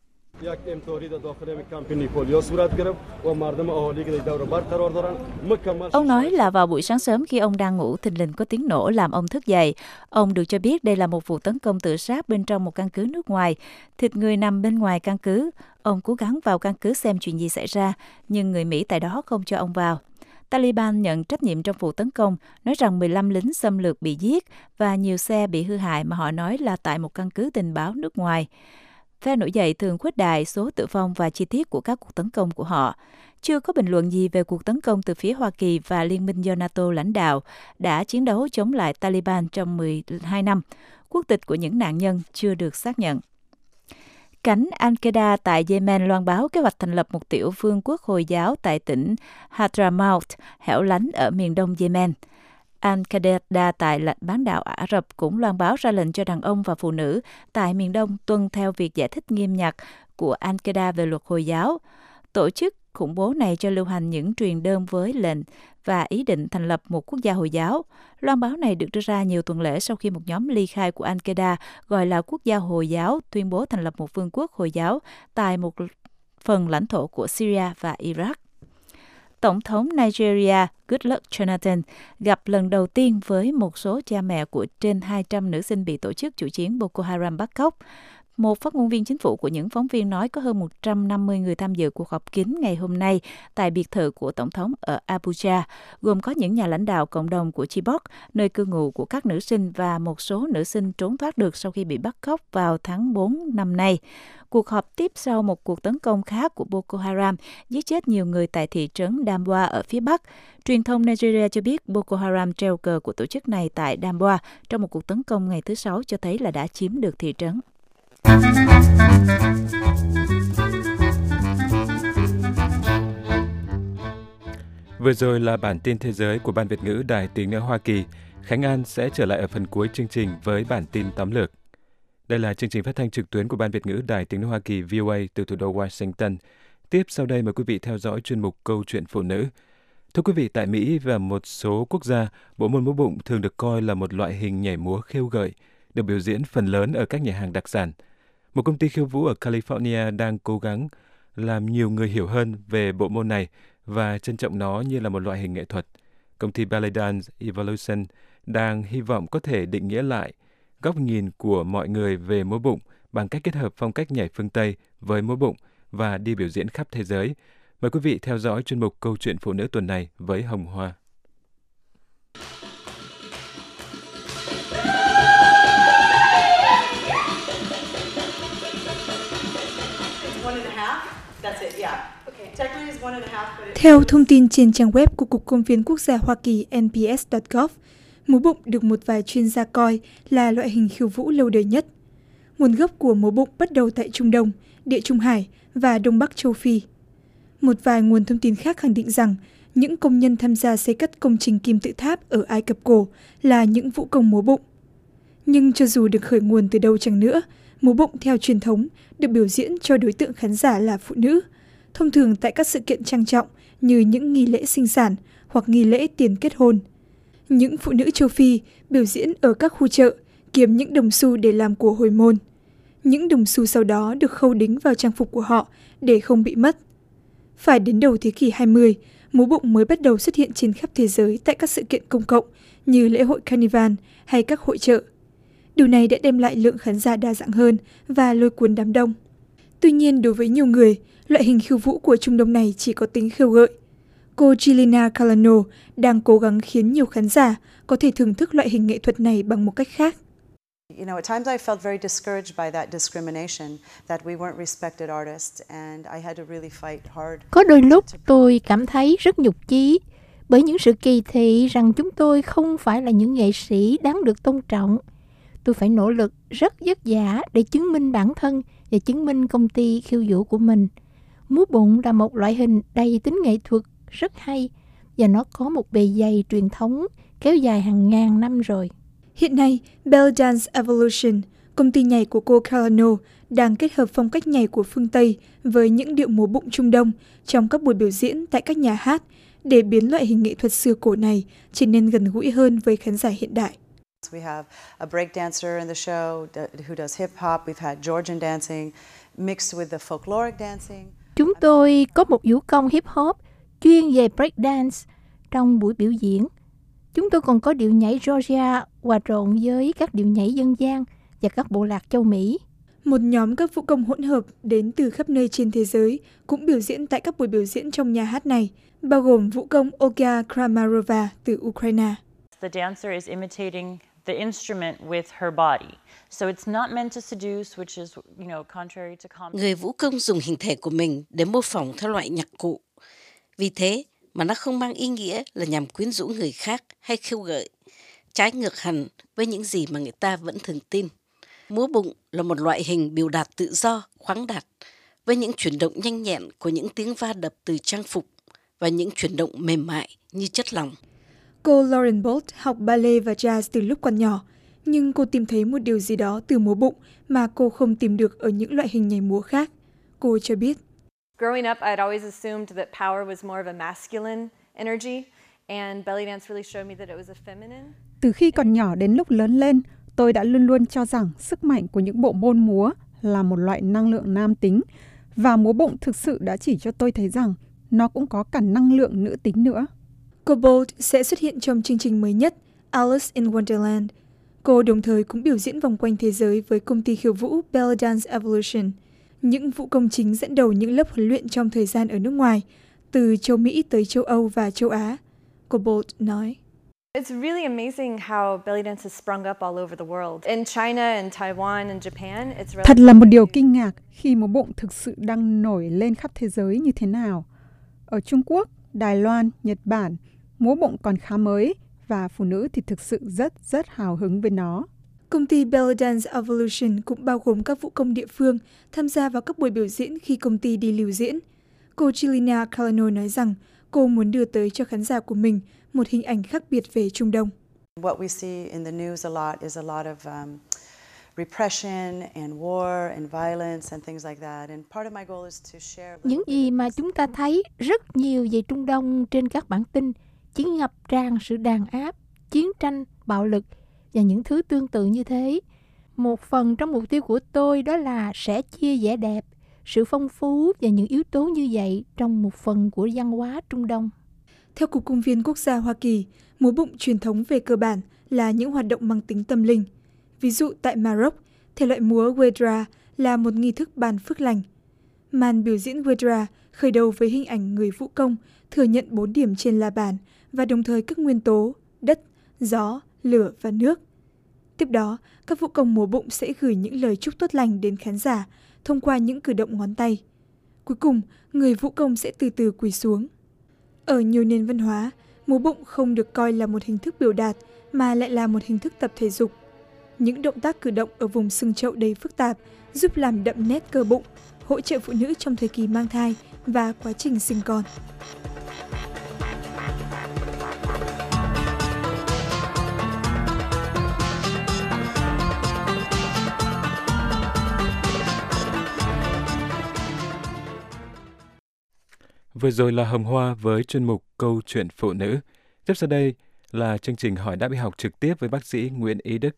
Ông nói là vào buổi sáng sớm khi ông đang ngủ, thình lình có tiếng nổ làm ông thức dậy. Ông được cho biết đây là một vụ tấn công tự sát bên trong một căn cứ nước ngoài. Thịt người nằm bên ngoài căn cứ. Ông cố gắng vào căn cứ xem chuyện gì xảy ra, nhưng người Mỹ tại đó không cho ông vào. Taliban nhận trách nhiệm trong vụ tấn công, nói rằng mười lăm lính xâm lược bị giết và nhiều xe bị hư hại mà họ nói là tại một căn cứ tình báo nước ngoài. Phe nổi dậy thường khuếch đại số tử vong và chi tiết của các cuộc tấn công của họ. Chưa có bình luận gì về cuộc tấn công từ phía Hoa Kỳ và Liên minh do NATO lãnh đạo đã chiến đấu chống lại Taliban trong mười hai năm. Quốc tịch của những nạn nhân chưa được xác nhận. Cánh Al-Qaeda tại Yemen loan báo kế hoạch thành lập một tiểu vương quốc Hồi giáo tại tỉnh Hadramaut, hẻo lánh ở miền đông Yemen. Al-Qaeda tại lạch bán đảo Ả Rập cũng loan báo ra lệnh cho đàn ông và phụ nữ tại miền đông tuân theo việc giải thích nghiêm ngặt của Al-Qaeda về luật Hồi giáo. Tổ chức khủng bố này cho lưu hành những truyền đơn với lệnh và ý định thành lập một quốc gia Hồi giáo. Loan báo này được đưa ra nhiều tuần lễ sau khi một nhóm ly khai của Al-Qaeda gọi là quốc gia Hồi giáo tuyên bố thành lập một vương quốc Hồi giáo tại một phần lãnh thổ của Syria và Iraq. Tổng thống Nigeria Goodluck Jonathan gặp lần đầu tiên với một số cha mẹ của trên hai trăm nữ sinh bị tổ chức chủ chiến Boko Haram bắt cóc. Một phát ngôn viên chính phủ của những phóng viên nói có hơn một trăm năm mươi người tham dự cuộc họp kín ngày hôm nay tại biệt thự của Tổng thống ở Abuja, gồm có những nhà lãnh đạo cộng đồng của Chibok, nơi cư ngụ của các nữ sinh và một số nữ sinh trốn thoát được sau khi bị bắt cóc vào tháng tư năm nay. Cuộc họp tiếp sau một cuộc tấn công khác của Boko Haram giết chết nhiều người tại thị trấn Damboa ở phía Bắc. Truyền thông Nigeria cho biết Boko Haram treo cờ của tổ chức này tại Damboa trong một cuộc tấn công ngày thứ Sáu cho thấy là đã chiếm được thị trấn. Vừa rồi là bản tin thế giới của Ban Việt ngữ Đài Tiếng nói Hoa Kỳ. Khánh An sẽ trở lại ở phần cuối chương trình với bản tin tóm lược. Đây là chương trình phát thanh trực tuyến của Ban Việt ngữ Đài Tiếng nói Hoa Kỳ vê o a từ thủ đô Washington. Tiếp sau đây mời quý vị theo dõi chuyên mục Câu chuyện phụ nữ. Thưa quý vị, tại Mỹ và một số quốc gia, bộ môn múa bụng thường được coi là một loại hình nhảy múa khêu gợi, được biểu diễn phần lớn ở các nhà hàng đặc sản. Một công ty khiêu vũ ở California đang cố gắng làm nhiều người hiểu hơn về bộ môn này và trân trọng nó như là một loại hình nghệ thuật. Công ty Ballet Dance Evolution đang hy vọng có thể định nghĩa lại góc nhìn của mọi người về múa bụng bằng cách kết hợp phong cách nhảy phương Tây với múa bụng và đi biểu diễn khắp thế giới. Mời quý vị theo dõi chuyên mục Câu chuyện phụ nữ tuần này với Hồng Hoa. Theo thông tin trên trang web của Cục Công viên Quốc gia Hoa Kỳ N P S chấm gov, múa bụng được một vài chuyên gia coi là loại hình khiêu vũ lâu đời nhất. Nguồn gốc của múa bụng bắt đầu tại Trung Đông, Địa Trung Hải và Đông Bắc châu Phi. Một vài nguồn thông tin khác khẳng định rằng những công nhân tham gia xây cất công trình kim tự tháp ở Ai Cập cổ là những vũ công múa bụng. Nhưng cho dù được khởi nguồn từ đâu chăng nữa, múa bụng theo truyền thống được biểu diễn cho đối tượng khán giả là phụ nữ, thông thường tại các sự kiện trang trọng như những nghi lễ sinh sản hoặc nghi lễ tiền kết hôn. Những phụ nữ châu Phi biểu diễn ở các khu chợ, kiếm những đồng xu để làm của hồi môn. Những đồng xu sau đó được khâu đính vào trang phục của họ để không bị mất. Phải đến đầu thế kỷ hai mươi, múa bụng mới bắt đầu xuất hiện trên khắp thế giới tại các sự kiện công cộng như lễ hội Carnival hay các hội chợ. Điều này đã đem lại lượng khán giả đa dạng hơn và lôi cuốn đám đông. Tuy nhiên, đối với nhiều người, loại hình khiêu vũ của Trung Đông này chỉ có tính khiêu gợi. Cô Gilina Calano đang cố gắng khiến nhiều khán giả có thể thưởng thức loại hình nghệ thuật này bằng một cách khác. You know, at times I felt very discouraged by that discrimination, that we weren't respected artists, and I had to really fight hard. Có đôi lúc tôi cảm thấy rất nhục chí bởi những sự kỳ thị rằng chúng tôi không phải là những nghệ sĩ đáng được tôn trọng. Tôi phải nỗ lực rất vất vả để chứng minh bản thân và chứng minh công ty khiêu vũ của mình. Múa bụng là một loại hình đầy tính nghệ thuật rất hay và nó có một bề dày truyền thống kéo dài hàng ngàn năm rồi. Hiện nay, Belly Dance Evolution, công ty nhảy của cô Calano, đang kết hợp phong cách nhảy của phương Tây với những điệu múa bụng Trung Đông trong các buổi biểu diễn tại các nhà hát để biến loại hình nghệ thuật xưa cổ này trở nên gần gũi hơn với khán giả hiện đại. We have a break dancer in the show who does hip hop. We've had Georgian dancing mixed with the folkloric dancing. Chúng tôi có một vũ công hip hop chuyên về break dance trong buổi biểu diễn. Chúng tôi còn có điệu nhảy Georgia hòa trộn với các điệu nhảy dân gian và các bộ lạc châu Mỹ. Một nhóm các vũ công hỗn hợp đến từ khắp nơi trên thế giới cũng biểu diễn tại các buổi biểu diễn trong nhà hát này, bao gồm vũ công Olga Kramarova từ Ukraine. The dancer is imitating the instrument with her body. So it's not meant to seduce, which is, you know, contrary to common. Người vũ công dùng hình thể của mình để mô phỏng theo loại nhạc cụ. Vì thế mà nó không mang ý nghĩa là nhằm quyến rũ người khác hay khiêu gợi, trái ngược hẳn với những gì mà người ta vẫn thường tin. Múa bụng là một loại hình biểu đạt tự do, khoáng đạt, với những chuyển động nhanh nhẹn của những tiếng va đập từ trang phục và những chuyển động mềm mại như chất lỏng. Cô Lauren Bolt học ballet và jazz từ lúc còn nhỏ, nhưng cô tìm thấy một điều gì đó từ múa bụng mà cô không tìm được ở những loại hình nhảy múa khác. Cô cho biết. Growing up, I'd always assumed that power was more of a masculine energy, and belly dance really showed me that it was a feminine. Từ khi còn nhỏ đến lúc lớn lên, tôi đã luôn luôn cho rằng sức mạnh của những bộ môn múa là một loại năng lượng nam tính, và múa bụng thực sự đã chỉ cho tôi thấy rằng nó cũng có cả năng lượng nữ tính nữa. Cô Bolt sẽ xuất hiện trong chương trình mới nhất Alice in Wonderland. Cô đồng thời cũng biểu diễn vòng quanh thế giới với công ty khiêu vũ Belly Dance Evolution. Những vũ công chính dẫn đầu những lớp huấn luyện trong thời gian ở nước ngoài, từ châu Mỹ tới châu Âu và châu Á. Cô Bolt nói. It's really amazing how belly dance has sprung up all over the world. In China and Taiwan and Japan, it's Thật là một điều kinh ngạc khi múa bụng thực sự đang nổi lên khắp thế giới như thế nào. Ở Trung Quốc, Đài Loan, Nhật Bản, múa bụng còn khá mới và phụ nữ thì thực sự rất rất hào hứng với nó. Công ty Belly Dance Evolution cũng bao gồm các vũ công địa phương tham gia vào các buổi biểu diễn khi công ty đi lưu diễn. Cô Gilina Calano nói rằng cô muốn đưa tới cho khán giả của mình một hình ảnh khác biệt về Trung Đông. What we see in the news a lot is a lot of um, repression and war and violence and things like that. And part of my goal is to share. Những gì mà chúng ta thấy rất nhiều về Trung Đông trên các bản tin chỉ ngập tràn sự đàn áp, chiến tranh, bạo lực và những thứ tương tự như thế. Một phần trong mục tiêu của tôi đó là sẽ chia vẻ đẹp, sự phong phú và những yếu tố như vậy trong một phần của văn hóa Trung Đông. Theo Cục Công viên Quốc gia Hoa Kỳ, múa bụng truyền thống về cơ bản là những hoạt động mang tính tâm linh. Ví dụ tại Maroc, thể loại múa Wedra là một nghi thức ban phước lành. Màn biểu diễn Wedra khởi đầu với hình ảnh người vũ công thừa nhận bốn điểm trên la bàn và đồng thời các nguyên tố đất, gió, lửa và nước. Tiếp đó, các vũ công múa bụng sẽ gửi những lời chúc tốt lành đến khán giả thông qua những cử động ngón tay. Cuối cùng, người vũ công sẽ từ từ quỳ xuống. Ở nhiều nền văn hóa, múa bụng không được coi là một hình thức biểu đạt mà lại là một hình thức tập thể dục. Những động tác cử động ở vùng xương chậu đầy phức tạp giúp làm đậm nét cơ bụng, hỗ trợ phụ nữ trong thời kỳ mang thai và quá trình sinh con. Vừa rồi là Hồng Hoa với chuyên mục Câu chuyện phụ nữ. Tiếp sau đây là chương trình hỏi đáp y học trực tiếp với bác sĩ Nguyễn Ý Đức.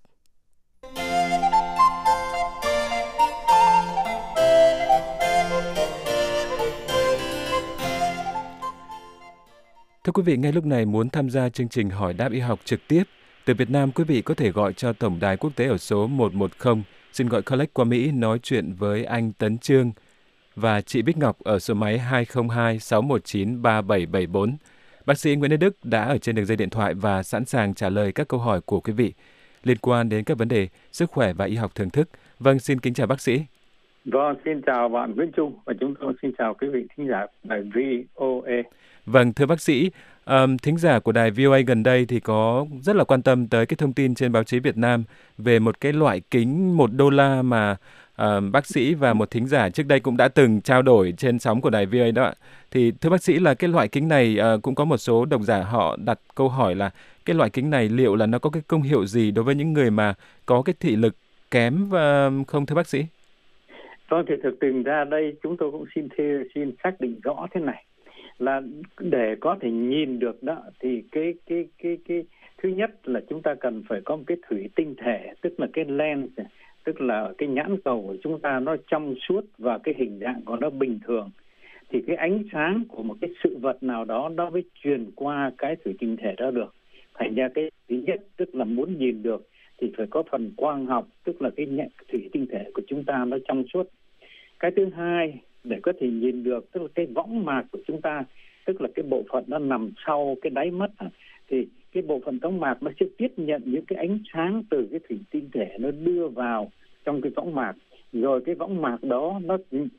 Thưa quý vị, ngay lúc này muốn tham gia chương trình hỏi đáp y học trực tiếp từ Việt Nam, quý vị có thể gọi cho tổng đài quốc tế ở số một một không, xin gọi collect qua Mỹ nói chuyện với anh Tấn Trương và chị Bích Ngọc ở số máy hai không hai sáu một chín ba bảy bảy bốn. Bác sĩ Nguyễn Ý Đức đã ở trên đường dây điện thoại và sẵn sàng trả lời các câu hỏi của quý vị liên quan đến các vấn đề sức khỏe và y học thường thức. Vâng, xin kính chào bác sĩ. Vâng, xin chào bạn Nguyễn Trung và chúng tôi xin chào quý vị thính giả đài vê o a. Vâng, thưa bác sĩ, um, thính giả của đài vê o a gần đây thì có rất là quan tâm tới cái thông tin trên báo chí Việt Nam về một cái loại kính một đô la mà uh, bác sĩ và một thính giả trước đây cũng đã từng trao đổi trên sóng của đài vê o a đó ạ. Thì thưa bác sĩ là cái loại kính này uh, cũng có một số độc giả họ đặt câu hỏi là cái loại kính này liệu là nó có cái công hiệu gì đối với những người mà có cái thị lực kém và không thưa bác sĩ? Vâng, thì thực tình ra đây chúng tôi cũng xin thê, xin xác định rõ thế này là để có thể nhìn được đó thì cái cái cái cái thứ nhất là chúng ta cần phải có một cái thủy tinh thể, tức là cái lens, tức là cái nhãn cầu của chúng ta nó trong suốt và cái hình dạng của nó bình thường, thì cái ánh sáng của một cái sự vật nào đó nó mới truyền qua cái thủy tinh thể đó được. Thành ra cái thứ nhất tức là muốn nhìn được thì phải có phần quang học, tức là cái thủy tinh thể của chúng ta nó trong suốt. Cái thứ hai để có thể nhìn được tức là cái võng mạc của chúng ta, tức là cái bộ phận nó nằm sau cái đáy mắt, thì cái bộ phận võng mạc nó sẽ tiếp nhận những cái ánh sáng từ cái thủy tinh thể nó đưa vào trong cái võng mạc, rồi cái võng mạc đó nó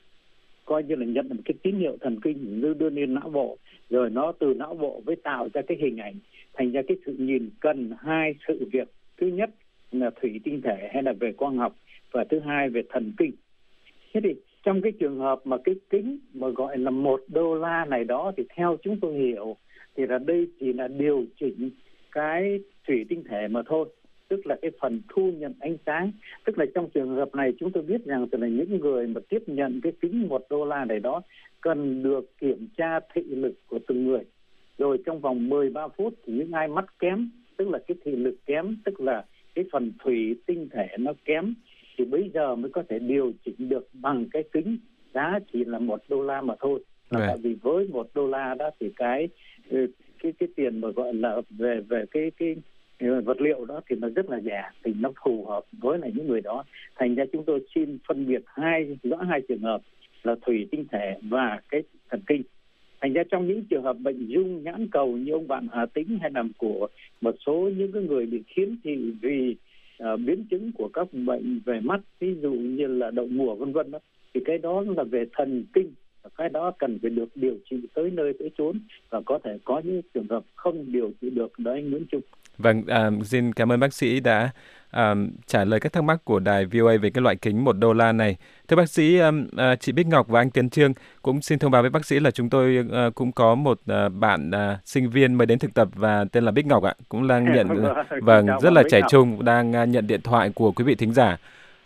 coi như là nhận một cái tín hiệu thần kinh đưa đưa lên não bộ, rồi nó từ não bộ mới tạo ra cái hình ảnh. Thành ra cái sự nhìn cần hai sự việc, thứ nhất là thủy tinh thể hay là về quang học, và thứ hai về thần kinh. Thế thì trong cái trường hợp mà cái kính mà gọi là một đô la này đó thì theo chúng tôi hiểu thì là đây chỉ là điều chỉnh cái thủy tinh thể mà thôi, tức là cái phần thu nhận ánh sáng. Tức là trong trường hợp này chúng tôi biết rằng là những người mà tiếp nhận cái kính một đô la này đó cần được kiểm tra thị lực của từng người. Rồi trong vòng mười ba phút thì những ai mắt kém, tức là cái thị lực kém, tức là cái phần thủy tinh thể nó kém, thì bây giờ mới có thể điều chỉnh được bằng cái kính giá chỉ là một đô la mà thôi. Là tại vì với một đô la đó thì cái cái cái tiền mà gọi là về về cái cái vật liệu đó thì nó rất là rẻ, thì nó phù hợp với lại những người đó. Thành ra chúng tôi xin phân biệt hai rõ hai trường hợp là thủy tinh thể và cái thần kinh. Thành ra trong những trường hợp bệnh dung nhãn cầu như ông bạn Hà Tĩnh hay là của một số những cái người bị khiếm thị vì uh, biến chứng của các bệnh về mắt, ví dụ như là đậu mùa vân vân đó, thì cái đó là về thần kinh, cái đó cần phải được điều trị tới nơi tới chốn, và có thể có những trường hợp không điều trị được đó anh Nguyễn Trung. Vâng, à, xin cảm ơn bác sĩ đã à, trả lời các thắc mắc của đài vê o a về cái loại kính một đô la này. Thưa bác sĩ, à, à, chị Bích Ngọc và anh Tiến Trương cũng xin thông báo với bác sĩ là chúng tôi à, cũng có một à, bạn à, sinh viên mới đến thực tập và tên là Bích Ngọc ạ, cũng đang nhận vâng rất là trẻ trung, đang à, nhận điện thoại của quý vị thính giả.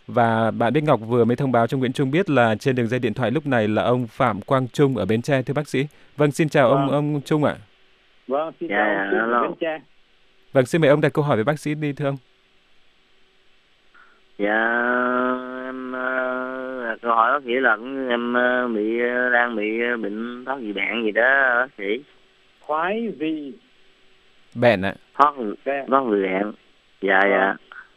Và bạn Bích Ngọc vừa mới thông báo cho Nguyễn Trung biết là trên đường dây điện thoại lúc này là ông Phạm Quang Trung ở Bến Tre, thưa bác sĩ. Vâng, xin chào vâng. ông ông Trung ạ. Vâng, xin chào yeah, ông Trung ở Bến Tre. Vâng, xin mời ông đặt câu hỏi với bác sĩ đi thưa ông. Dạ, em uh, câu hỏi bác sĩ là em uh, bị đang bị bệnh thoát vị bệnh gì đó bác sĩ. Thoái vị bệnh ạ. Thoát thoát vị bệnh. Dạ à. dạ.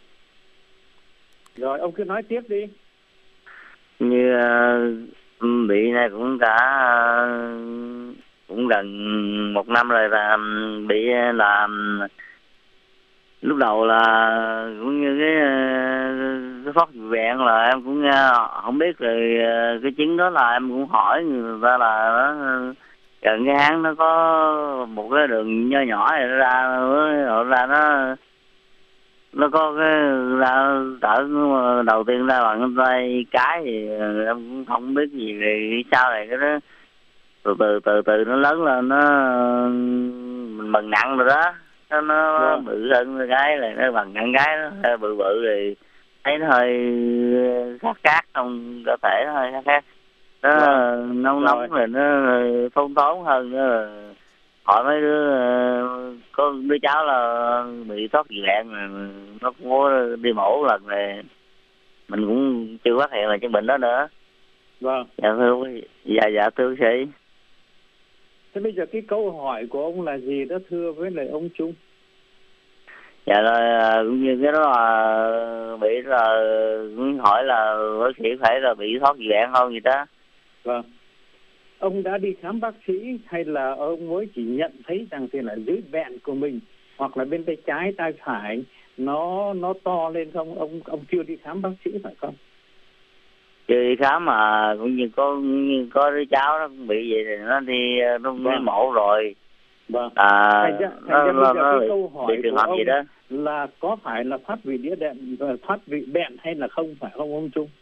Rồi ông cứ nói tiếp đi. Như uh, bị này cũng cả uh, cũng gần một năm rồi, và bị là lúc đầu là cũng như cái cái thoát vị bệnh là em cũng không biết rồi cái chứng đó, là em cũng hỏi người ta là nó gần cái háng nó có một cái đường nho nhỏ này nó ra nó ra nó nó có cái ra tở đầu tiên ra bằng tay cái thì em cũng không biết gì về sau này cái đó từ từ từ từ nó lớn lên, nó mình mừng nặng rồi đó, nó nó yeah. bự hơn cái này, nó bằng nặng cái nó bự bự thì thấy nó hơi khác khác trong cơ thể, nó hơi khác khác nó yeah. nóng nóng rồi nó thốn thốn hơn nữa. Hỏi mấy đứa có đứa cháu là bị thoát vị bệnh mà nó cũng có đi mổ lần này, mình cũng chưa phát hiện là chứng bệnh đó nữa. Vâng. Dạ thưa quý dạ dạ thưa bác sĩ. Thế bây giờ cái câu hỏi của ông là gì đó thưa với lại ông Trung? Dạ rồi cũng như cái đó là bị là cũng hỏi là bác sĩ phải là bị thoát vị bệnh không gì đó. Vâng. Ông đã đi khám bác sĩ hay là ông mới chỉ nhận thấy rằng thì là dưới bẹn của mình hoặc là bên tay trái tay phải nó nó to lên không? Ông ông chưa đi khám bác sĩ phải không? Chưa đi khám mà cũng như có cũng như có đứa cháu nó cũng bị vậy thì nó đi nó đi vâng. mổ rồi. Vâng. À, thành ra, thành ra nó, bây giờ nó cái câu hỏi trường của hợp ông gì đó là có phải là thoát vị đĩa đệm và thoát vị bẹn hay là không, phải không ông Trung?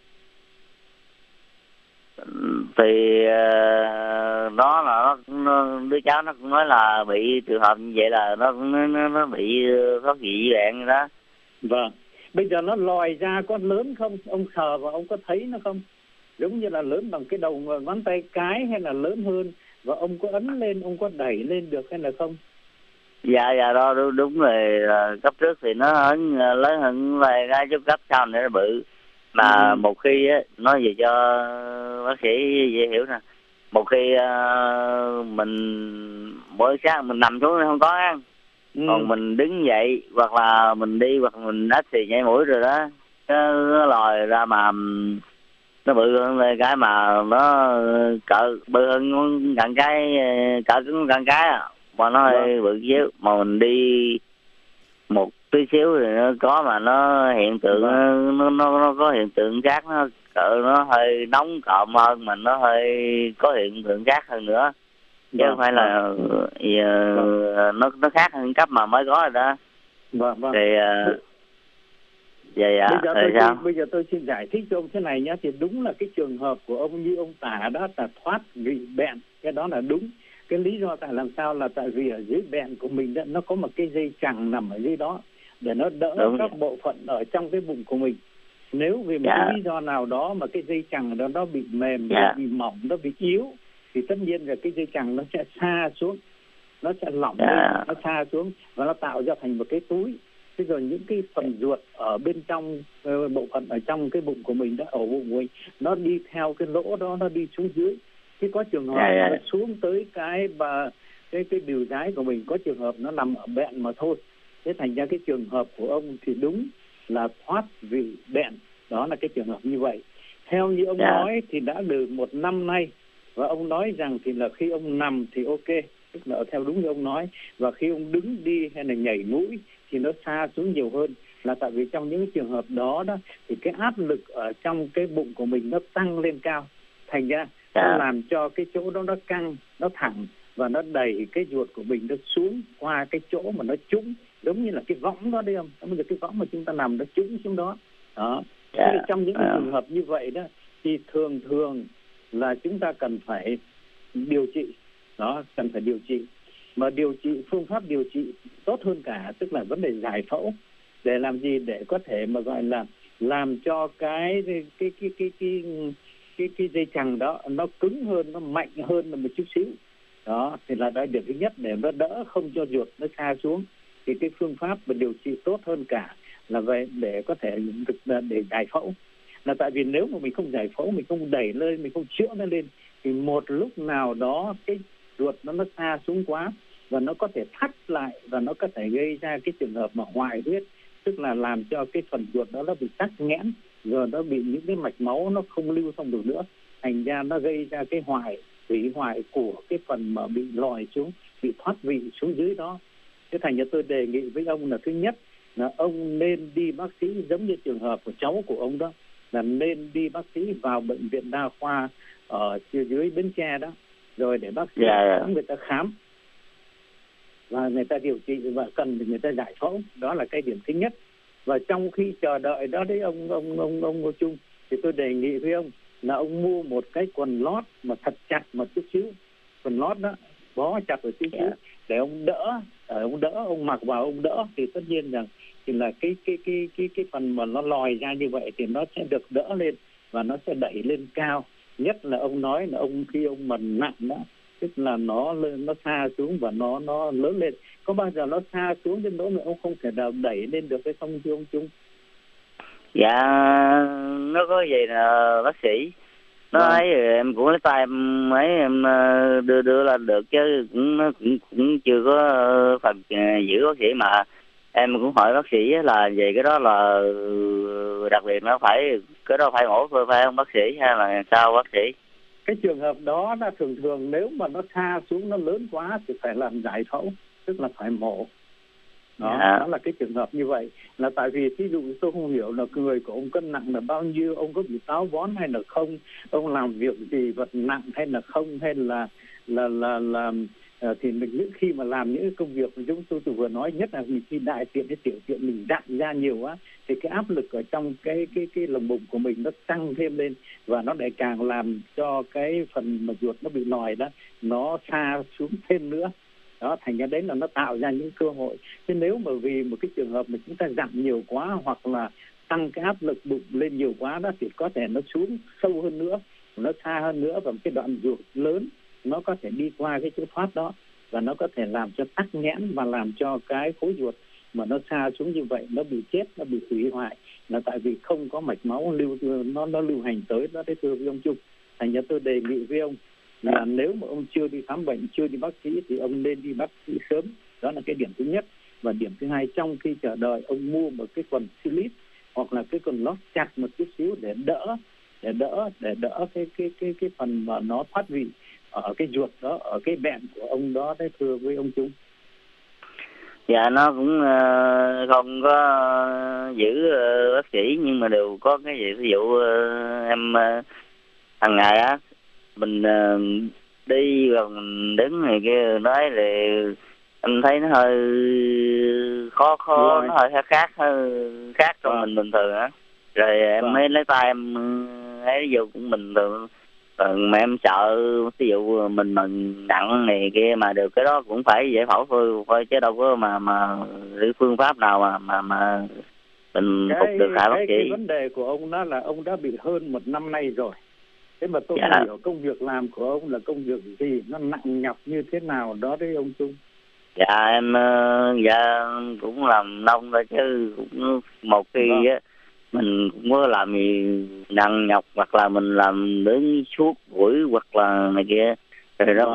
Thì uh, đó là nó, nó đứa cháu nó cũng nói là bị trường hợp như vậy là nó nó nó bị thoát vị bệnh đó. Vâng. Bây giờ nó lòi ra có lớn không? Ông sờ và ông có thấy nó không? Giống như là lớn bằng cái đầu ngón tay cái hay là lớn hơn, và ông có ấn lên, ông có đẩy lên được hay là không? Dạ dạ đó đúng, đúng rồi. Cấp trước thì nó ấn lớn hơn vài cái, chút cấp sau này nó bự. Mà ừ. một khi á, nói về cho bác sĩ dễ hiểu nè, một khi uh, mình mỗi sáng mình nằm xuống không có ăn, ừ. còn mình đứng dậy hoặc là mình đi hoặc mình đắt thì nhảy mũi rồi đó, nó, nó lòi ra mà nó bự hơn cái mà nó cỡ bự hơn gần cái cỡ cứng gần cái à, mà nó hơi bự xíu, mà mình đi một tí xíu thì nó có mà nó hiện tượng nó nó, nó có hiện tượng khác, nó cỡ nó hơi nóng cộm hơn mà nó hơi có hiện tượng khác hơn nữa, chứ không phải là uh, nó nó khác hơn cấp mà mới có rồi đó. Vâng vâng. Thì uh, dạ dạ. Bây giờ, tôi sao? xin, bây giờ tôi xin giải thích cho ông thế này nhé, thì đúng là cái trường hợp của ông như ông tả đó là thoát vị bẹn, cái đó là đúng. Cái lý do tại làm sao là tại vì ở dưới bẹn của mình đó, nó có một cái dây chằng nằm ở dưới đó để nó đỡ đúng các rồi. Bộ phận ở trong cái bụng của mình. Nếu vì một dạ. cái lý do nào đó mà cái dây chằng đó nó bị mềm, dạ. nó bị mỏng, nó bị yếu, thì tất nhiên là cái dây chằng nó sẽ xa xuống, nó sẽ lỏng dạ. lên, nó xa xuống và nó tạo ra thành một cái túi. Thế rồi những cái phần ruột ở bên trong bộ phận ở trong cái bụng của mình đó, ở bụng của mình, nó đi theo cái lỗ đó, nó đi xuống dưới. Khi có trường hợp yeah, yeah. nó xuống tới cái và cái cái điều trái của mình, có trường hợp nó nằm ở bẹn mà thôi. Thế thành ra cái trường hợp của ông thì đúng là thoát vị bẹn, đó là cái trường hợp như vậy. Theo như ông yeah. nói thì đã được một năm nay, và ông nói rằng thì là khi ông nằm thì ok, tức là theo đúng như ông nói, và khi ông đứng đi hay là nhảy mũi thì nó xa xuống nhiều hơn, là tại vì trong những trường hợp đó đó thì cái áp lực ở trong cái bụng của mình nó tăng lên cao, thành ra nó yeah. làm cho cái chỗ đó nó căng, nó thẳng và nó đẩy cái ruột của mình nó xuống qua cái chỗ mà nó trũng, giống như là cái võng đó đấy không? Bây giờ cái võng mà chúng ta nằm nó trũng xuống đó. Đó. Yeah. Thì trong những yeah. trường hợp như vậy đó thì thường thường là chúng ta cần phải điều trị, đó, cần phải điều trị. Mà điều trị, phương pháp điều trị tốt hơn cả tức là vấn đề giải phẫu, để làm gì, để có thể mà gọi là làm cho cái cái cái cái cái cái, cái, cái dây chằng đó nó cứng hơn, nó mạnh hơn là một chút xíu. Đó thì là đại điểm thứ nhất, để nó đỡ không cho ruột nó xa xuống. Thì cái phương pháp mà điều trị tốt hơn cả là về để có thể để giải phẫu. Là tại vì nếu mà mình không giải phẫu, mình không đẩy lên, mình không chữa nó lên, thì một lúc nào đó cái ruột nó nó xa xuống quá và nó có thể thắt lại và nó có thể gây ra cái trường hợp mà hoại huyết, tức là làm cho cái phần ruột đó nó bị tắc nghẽn, rồi nó bị những cái mạch máu nó không lưu thông được nữa, thành ra nó gây ra cái hoại, hủy hoại của cái phần mà bị lòi xuống, bị thoát vị xuống dưới đó. Thế thành ra tôi đề nghị với ông là thứ nhất là ông nên đi bác sĩ giống như trường hợp của cháu của ông đó, là nên đi bác sĩ vào bệnh viện đa khoa ở dưới Bến Tre đó, rồi để bác sĩ yeah. người ta khám và người ta điều trị và cần thì người ta giải phẫu. Đó là cái điểm thứ nhất. Và trong khi chờ đợi đó đấy ông ông ông ông Ngô Trung, thì tôi đề nghị với ông là ông mua một cái quần lót mà thật chặt một chút xíu, quần lót đó bó chặt một chút xíu để ông đỡ, ở ông đỡ ông mặc vào ông đỡ, thì tất nhiên rằng thì là cái cái cái cái cái phần mà nó lòi ra như vậy thì nó sẽ được đỡ lên và nó sẽ đẩy lên cao. Nhất là ông nói là ông khi ông mà nặng đó, tức là nó lên nó xa xuống và nó nó lớn lên. Có bao giờ nó xa xuống đến nỗi mà ông không thể nào đẩy lên được cái không thưa ông Trung? Dạ nó có gì là bác sĩ nó vâng. ấy em cũng lấy tay em ấy em đưa đưa lên được chứ cũng nó cũng cũng chưa có phần giữ bác sĩ, mà em cũng hỏi bác sĩ là về cái đó là đặc biệt nó phải cái đó phải mổ phải không bác sĩ hay là sao bác sĩ? Cái trường hợp đó là thường thường nếu mà nó xa xuống nó lớn quá thì phải làm giải phẫu, tức là phải mổ. Đó, yeah. đó là cái trường hợp như vậy. Là tại vì ví dụ tôi không hiểu là người của ông cân nặng là bao nhiêu, ông có bị táo bón hay là không, ông làm việc gì vật nặng hay là không, hay là là là là uh, thì những khi mà làm những công việc mà chúng tôi, tôi vừa nói, nhất là khi đại tiện hay tiểu tiện mình dặn ra nhiều quá thì cái áp lực ở trong cái cái cái lồng bụng của mình nó tăng thêm lên và nó lại càng làm cho cái phần mà ruột nó bị lòi đó nó xa xuống thêm nữa. Đó, thành ra đấy là nó tạo ra những cơ hội. Thế nếu mà vì một cái trường hợp mà chúng ta dặn nhiều quá hoặc là tăng cái áp lực bụng lên nhiều quá đó thì có thể nó xuống sâu hơn nữa, nó xa hơn nữa, và cái đoạn ruột lớn nó có thể đi qua cái chỗ thoát đó và nó có thể làm cho tắc nghẽn và làm cho cái khối ruột mà nó xa xuống như vậy nó bị chết, nó bị hủy hoại, là tại vì không có mạch máu lưu nó nó lưu hành tới đó. Thế thưa với ông Trung, thành ra tôi đề nghị với ông là nếu mà ông chưa đi khám bệnh, chưa đi bác sĩ thì ông nên đi bác sĩ sớm. Đó là cái điểm thứ nhất. Và điểm thứ hai, trong khi chờ đợi ông mua một cái quần slip hoặc là cái quần lót chặt một chút xíu để đỡ để đỡ để đỡ cái cái cái cái phần mà nó thoát vị ở cái ruột đó, ở cái bẹn của ông đó. Đấy thưa với ông Trung. Dạ nó cũng uh, không có uh, giữ uh, bác sĩ, nhưng mà đều có cái gì ví dụ uh, em uh, hàng ngày á mình uh, đi và mình đứng này kia nói thì em thấy nó hơi khó khó rồi. Nó hơi khác hơi khác trong mình bình thường á, rồi em rồi. mới lấy tay em ấy vô cũng bình thường. Còn mà em sợ ví dụ mình mình nặng này kia mà được cái đó cũng phải giải phẫu thôi, thôi chứ đâu có mà mà phương pháp nào mà mà mà mình cái, phục được hả bác sĩ? Cái vấn đề của ông đó là ông đã bị hơn một năm nay rồi. Thế mà tôi dạ. không hiểu công việc làm của ông là công việc gì, nó nặng nhọc như thế nào đó đấy ông Trung. Dạ em dạ cũng làm nông thôi chứ cũng một khi vâng. á mình cũng có làm gì nặng nhọc hoặc là mình làm đứng suốt buổi hoặc là này kia rồi nó vâng.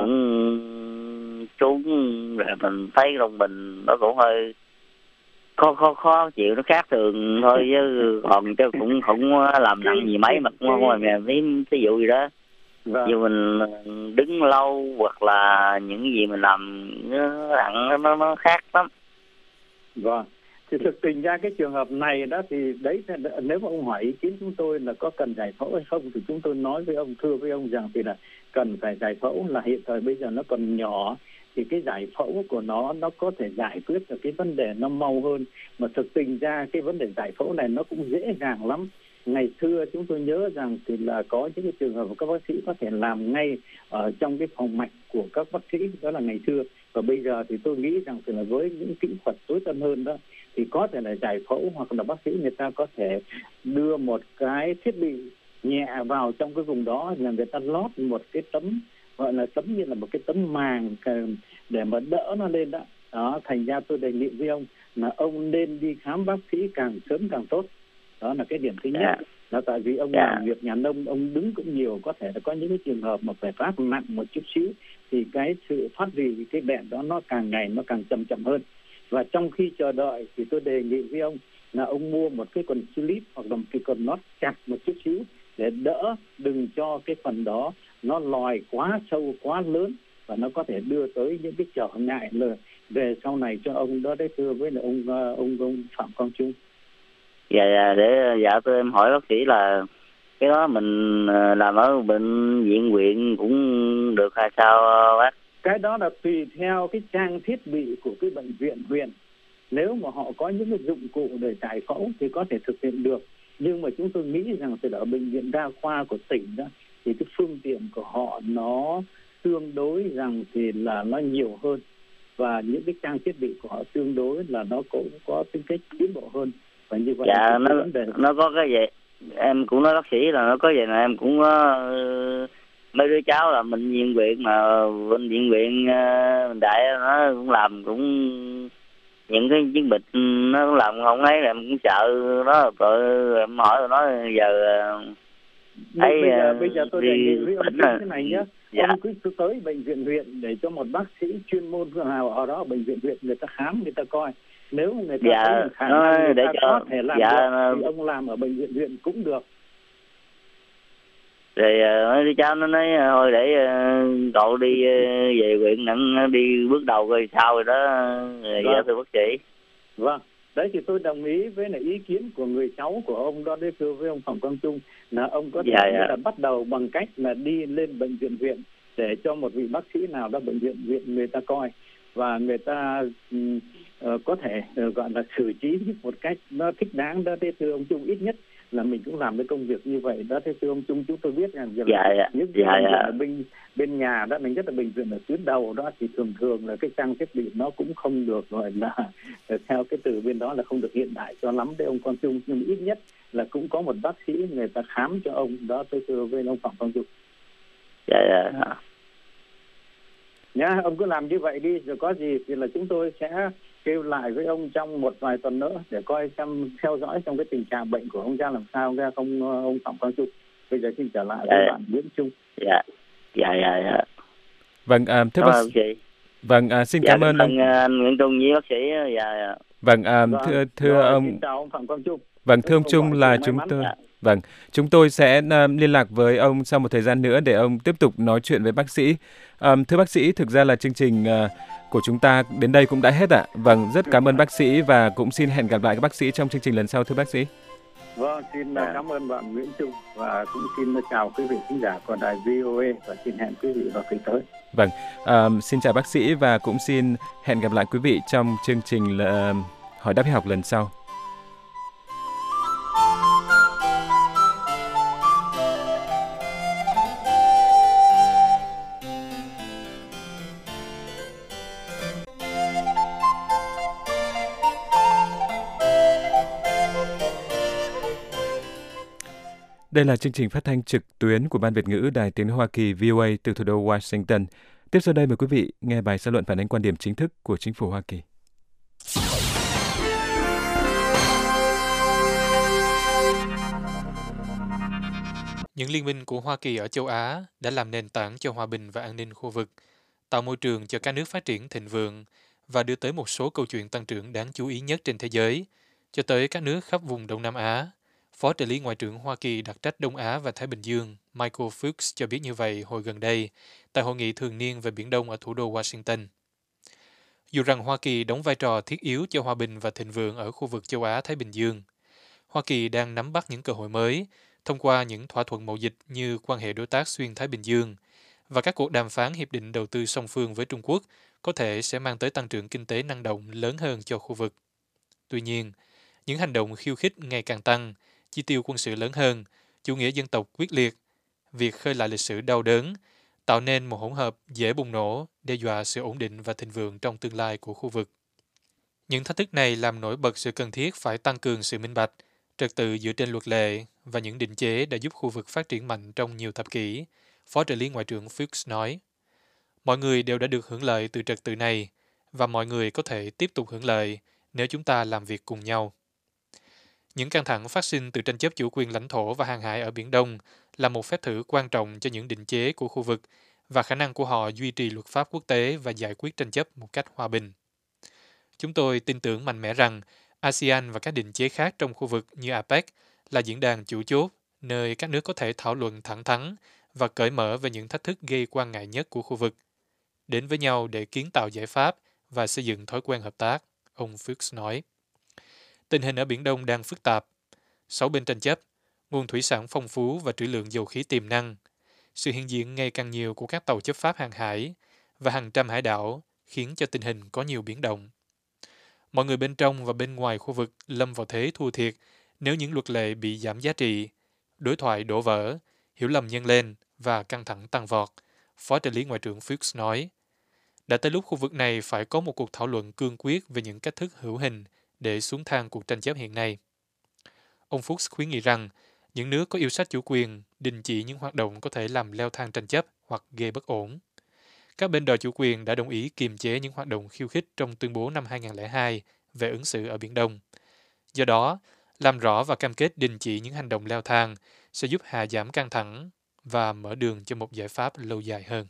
cũng trốn rồi mình thấy lòng mình nó cũng hơi khó khó khó chịu, nó khác thường thôi chứ còn chứ cũng không làm nặng gì mấy mà cũng không làm ví dụ gì đó. Vâng. Dù mình đứng lâu hoặc là những gì mình làm nó nặng nó nó khác lắm. Vâng. Thì thực tình ra cái trường hợp này đó thì đấy, nếu mà ông hỏi ý kiến chúng tôi là có cần giải phẫu hay không thì chúng tôi nói với ông, thưa với ông rằng thì là cần phải giải phẫu, là hiện thời bây giờ nó còn nhỏ thì cái giải phẫu của nó nó có thể giải quyết được cái vấn đề nó mau hơn. Mà thực tình ra cái vấn đề giải phẫu này nó cũng dễ dàng lắm. Ngày xưa chúng tôi nhớ rằng thì là có những cái trường hợp các bác sĩ có thể làm ngay ở trong cái phòng mạch của các bác sĩ, đó là ngày xưa. Và bây giờ thì tôi nghĩ rằng thì là với những kỹ thuật tối tân hơn đó thì có thể là giải phẫu hoặc là bác sĩ người ta có thể đưa một cái thiết bị nhẹ vào trong cái vùng đó, là người ta lót một cái tấm gọi là tấm như là một cái tấm màng để mà đỡ nó lên đó. Đó, thành ra tôi đề nghị với ông là ông nên đi khám bác sĩ càng sớm càng tốt. Đó là cái điểm thứ nhất. Yeah. Là tại vì ông yeah. làm việc nhà nông, ông đứng cũng nhiều, có thể là có những cái trường hợp mà phải phát nặng một chút xíu thì cái sự thoát vị cái bẹn đó nó càng ngày nó càng chậm chậm hơn. Và trong khi chờ đợi thì tôi đề nghị với ông là ông mua một cái quần slip hoặc là một cái quần lót chặt một chút xíu để đỡ, đừng cho cái phần đó nó lòi quá sâu quá lớn và nó có thể đưa tới những cái trở ngại là về sau này cho ông đó đấy thưa với lại ông ông ông Phạm Quang Trung? Dạ dạ để dạ tôi em hỏi bác sĩ là cái đó mình làm ở bệnh viện huyện cũng được hay sao bác? Cái đó là tùy theo cái trang thiết bị của cái bệnh viện huyện. Nếu mà họ có những cái dụng cụ để giải phẫu thì có thể thực hiện được. Nhưng mà chúng tôi nghĩ rằng từ ở bệnh viện đa khoa của tỉnh đó thì cái phương tiện của họ nó tương đối rằng thì là nó nhiều hơn, và những cái trang thiết bị của họ tương đối là nó cũng có tính cách tiến bộ hơn. Và như vậy dạ nó đề... nó có cái vậy em cũng nói bác sĩ là nó có vậy là em cũng uh, mấy đứa cháu là bệnh viện huyện mà bệnh viện huyện uh, đại nó cũng làm cũng những cái chiến bịch nó cũng làm không ấy, em cũng sợ nó rồi em hỏi nó giờ thấy bây giờ bây giờ tôi đề nghị với ông là... thế này nhé. Dạ. Ông cứ tới bệnh viện huyện để cho một bác sĩ chuyên môn nào ở đó bệnh viện huyện người ta khám người ta coi, nếu người ta dạ, thấy khả năng người để ta cho, có thể làm dạ, được thì ông làm ở bệnh viện huyện cũng được. Rồi mấy đứa cháu nó nói thôi để uh, cậu đi uh, về huyện nặng đi bước đầu rồi sau rồi đó rồi dạ thưa bác sĩ. Vâng, đấy thì tôi đồng ý với lại ý kiến của người cháu của ông đó đấy thưa với ông Phạm Quang Trung là ông có thể dạ, dạ. là bắt đầu bằng cách là đi lên bệnh viện huyện để cho một vị bác sĩ nào đó bệnh viện huyện người ta coi và người ta uh, có thể uh, gọi là xử trí một cách nó thích đáng đó thế thưa ông Trung. Ít nhất là mình cũng làm cái công việc như vậy đó thế thưa ông Trung. Chúng tôi biết rằng dạ, dạ. những dạ, bệnh dạ. viện ở bên bên nhà đó, mình nhất là bệnh viện ở tuyến đầu đó thì thường thường là cái trang thiết bị nó cũng không được gọi là theo cái từ bên đó là không được hiện đại cho lắm đấy ông Quang Trung, nhưng ít nhất là cũng có một bác sĩ người ta khám cho ông đó tôi thưa với ông Phạm Quang Trung. Dạ dạ. Nhá, ông cứ làm như vậy đi, rồi có gì thì là chúng tôi sẽ kêu lại với ông trong một vài tuần nữa để coi xem theo dõi trong cái tình trạng bệnh của ông ra làm sao ra không ông Phạm Quang Trung. Bây giờ xin trở lại dạ. với bạn Nguyễn Trung. Dạ dạ dạ. dạ. Vâng, à, thưa bác sĩ. Vâng, à, xin dạ, cảm ơn ông anh Nguyễn Trung với bác sĩ. Dạ, dạ. Vâng, à, thưa thưa rồi, ông. Xin chào ông Phạm Quang Trung. Vâng, thưa ông Trung là chúng tôi. Vâng, chúng tôi sẽ uh, liên lạc với ông sau một thời gian nữa để ông tiếp tục nói chuyện với bác sĩ. Um, thưa bác sĩ, thực ra là chương trình uh, của chúng ta đến đây cũng đã hết ạ. Vâng, rất cảm ơn bác sĩ và cũng xin hẹn gặp lại các bác sĩ trong chương trình lần sau thưa bác sĩ. Vâng, xin à. cảm ơn bạn Nguyễn Trung và cũng xin chào quý vị khán giả của đài vê o a và xin hẹn quý vị vào kỳ tới. Vâng, um, xin chào bác sĩ và cũng xin hẹn gặp lại quý vị trong chương trình uh, hỏi đáp y học lần sau. Đây là chương trình phát thanh trực tuyến của Ban Việt ngữ Đài Tiếng nói Hoa Kỳ vê o a từ thủ đô Washington. Tiếp sau đây mời quý vị nghe bài xã luận phản ánh quan điểm chính thức của chính phủ Hoa Kỳ. Những liên minh của Hoa Kỳ ở châu Á đã làm nền tảng cho hòa bình và an ninh khu vực, tạo môi trường cho các nước phát triển thịnh vượng và đưa tới một số câu chuyện tăng trưởng đáng chú ý nhất trên thế giới, cho tới các nước khắp vùng Đông Nam Á. Phó trợ lý Ngoại trưởng Hoa Kỳ đặc trách Đông Á và Thái Bình Dương Michael Fuchs cho biết như vậy hồi gần đây tại hội nghị thường niên về Biển Đông ở thủ đô Washington. Dù rằng Hoa Kỳ đóng vai trò thiết yếu cho hòa bình và thịnh vượng ở khu vực châu Á-Thái Bình Dương, Hoa Kỳ đang nắm bắt những cơ hội mới thông qua những thỏa thuận mậu dịch như quan hệ đối tác xuyên Thái Bình Dương và các cuộc đàm phán hiệp định đầu tư song phương với Trung Quốc có thể sẽ mang tới tăng trưởng kinh tế năng động lớn hơn cho khu vực. Tuy nhiên, những hành động khiêu khích ngày càng tăng, chi tiêu quân sự lớn hơn, chủ nghĩa dân tộc quyết liệt, việc khơi lại lịch sử đau đớn, tạo nên một hỗn hợp dễ bùng nổ, đe dọa sự ổn định và thịnh vượng trong tương lai của khu vực. Những thách thức này làm nổi bật sự cần thiết phải tăng cường sự minh bạch, trật tự dựa trên luật lệ và những định chế đã giúp khu vực phát triển mạnh trong nhiều thập kỷ, Phó trợ lý Ngoại trưởng Fuchs nói. Mọi người đều đã được hưởng lợi từ trật tự này, và mọi người có thể tiếp tục hưởng lợi nếu chúng ta làm việc cùng nhau. Những căng thẳng phát sinh từ tranh chấp chủ quyền lãnh thổ và hàng hải ở Biển Đông là một phép thử quan trọng cho những định chế của khu vực và khả năng của họ duy trì luật pháp quốc tế và giải quyết tranh chấp một cách hòa bình. Chúng tôi tin tưởng mạnh mẽ rằng a sê an và các định chế khác trong khu vực như a pếch là diễn đàn chủ chốt, nơi các nước có thể thảo luận thẳng thắn và cởi mở về những thách thức gây quan ngại nhất của khu vực, đến với nhau để kiến tạo giải pháp và xây dựng thói quen hợp tác, ông Fuchs nói. Tình hình ở Biển Đông đang phức tạp. Sáu bên tranh chấp, nguồn thủy sản phong phú và trữ lượng dầu khí tiềm năng, sự hiện diện ngày càng nhiều của các tàu chấp pháp hàng hải và hàng trăm hải đảo khiến cho tình hình có nhiều biến động. Mọi người bên trong và bên ngoài khu vực lâm vào thế thua thiệt nếu những luật lệ bị giảm giá trị, đối thoại đổ vỡ, hiểu lầm nhân lên và căng thẳng tăng vọt, Phó trợ lý Ngoại trưởng Fuchs nói. Đã tới lúc khu vực này phải có một cuộc thảo luận cương quyết về những cách thức hữu hình để xuống thang cuộc tranh chấp hiện nay. Ông Fuchs khuyến nghị rằng những nước có yêu sách chủ quyền đình chỉ những hoạt động có thể làm leo thang tranh chấp hoặc gây bất ổn. Các bên đòi chủ quyền đã đồng ý kiềm chế những hoạt động khiêu khích trong tuyên bố năm hai không không hai về ứng xử ở Biển Đông. Do đó, làm rõ và cam kết đình chỉ những hành động leo thang sẽ giúp hạ giảm căng thẳng và mở đường cho một giải pháp lâu dài hơn.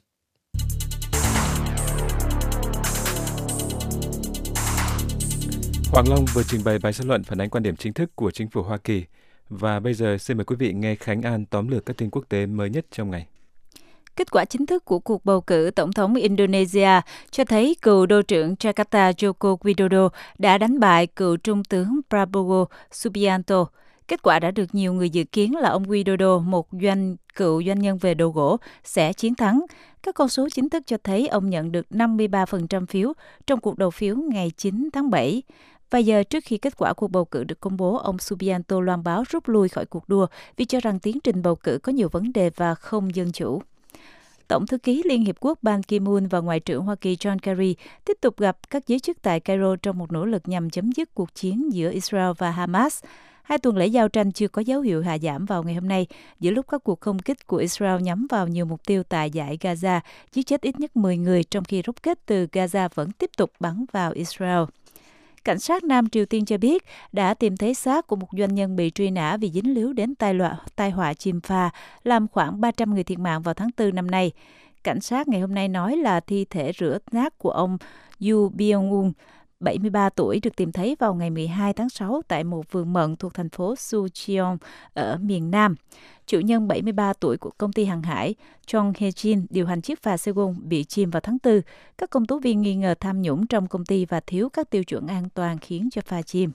Hoàng Long vừa trình bày bài xã luận phản ánh quan điểm chính thức của chính phủ Hoa Kỳ. Và bây giờ xin mời quý vị nghe Khánh An tóm lược các tin quốc tế mới nhất trong ngày. Kết quả chính thức của cuộc bầu cử tổng thống Indonesia cho thấy cựu đô trưởng Jakarta Joko Widodo đã đánh bại cựu trung tướng Prabowo Subianto. Kết quả đã được nhiều người dự kiến là ông Widodo, một doanh cựu doanh nhân về đồ gỗ, sẽ chiến thắng. Các con số chính thức cho thấy ông nhận được năm mươi ba phần trăm phiếu trong cuộc đầu phiếu ngày chín tháng bảy. Vài giờ trước khi kết quả cuộc bầu cử được công bố, ông Subianto loan báo rút lui khỏi cuộc đua vì cho rằng tiến trình bầu cử có nhiều vấn đề và không dân chủ. Tổng thư ký Liên Hiệp Quốc Ban Ki-moon và Ngoại trưởng Hoa Kỳ John Kerry tiếp tục gặp các giới chức tại Cairo trong một nỗ lực nhằm chấm dứt cuộc chiến giữa Israel và Hamas. Hai tuần lễ giao tranh chưa có dấu hiệu hạ giảm vào ngày hôm nay, giữa lúc các cuộc không kích của Israel nhắm vào nhiều mục tiêu tại dải Gaza, giết chết ít nhất mười người, trong khi rocket từ Gaza vẫn tiếp tục bắn vào Israel. Cảnh sát Nam Triều Tiên cho biết đã tìm thấy xác của một doanh nhân bị truy nã vì dính líu đến tai, loạ, tai họa chìm phà, làm khoảng ba trăm người thiệt mạng vào tháng tư năm nay. Cảnh sát ngày hôm nay nói là thi thể rửa nát của ông Yoo Byung-un, bảy mươi ba tuổi, được tìm thấy vào ngày mười hai tháng sáu tại một vườn mận thuộc thành phố Sucheon ở miền Nam. Chủ nhân bảy mươi ba tuổi của công ty hàng hải Chong Hae-jin điều hành chiếc phà Seoul bị chìm vào tháng tư. Các công tố viên nghi ngờ tham nhũng trong công ty và thiếu các tiêu chuẩn an toàn khiến cho phà chìm.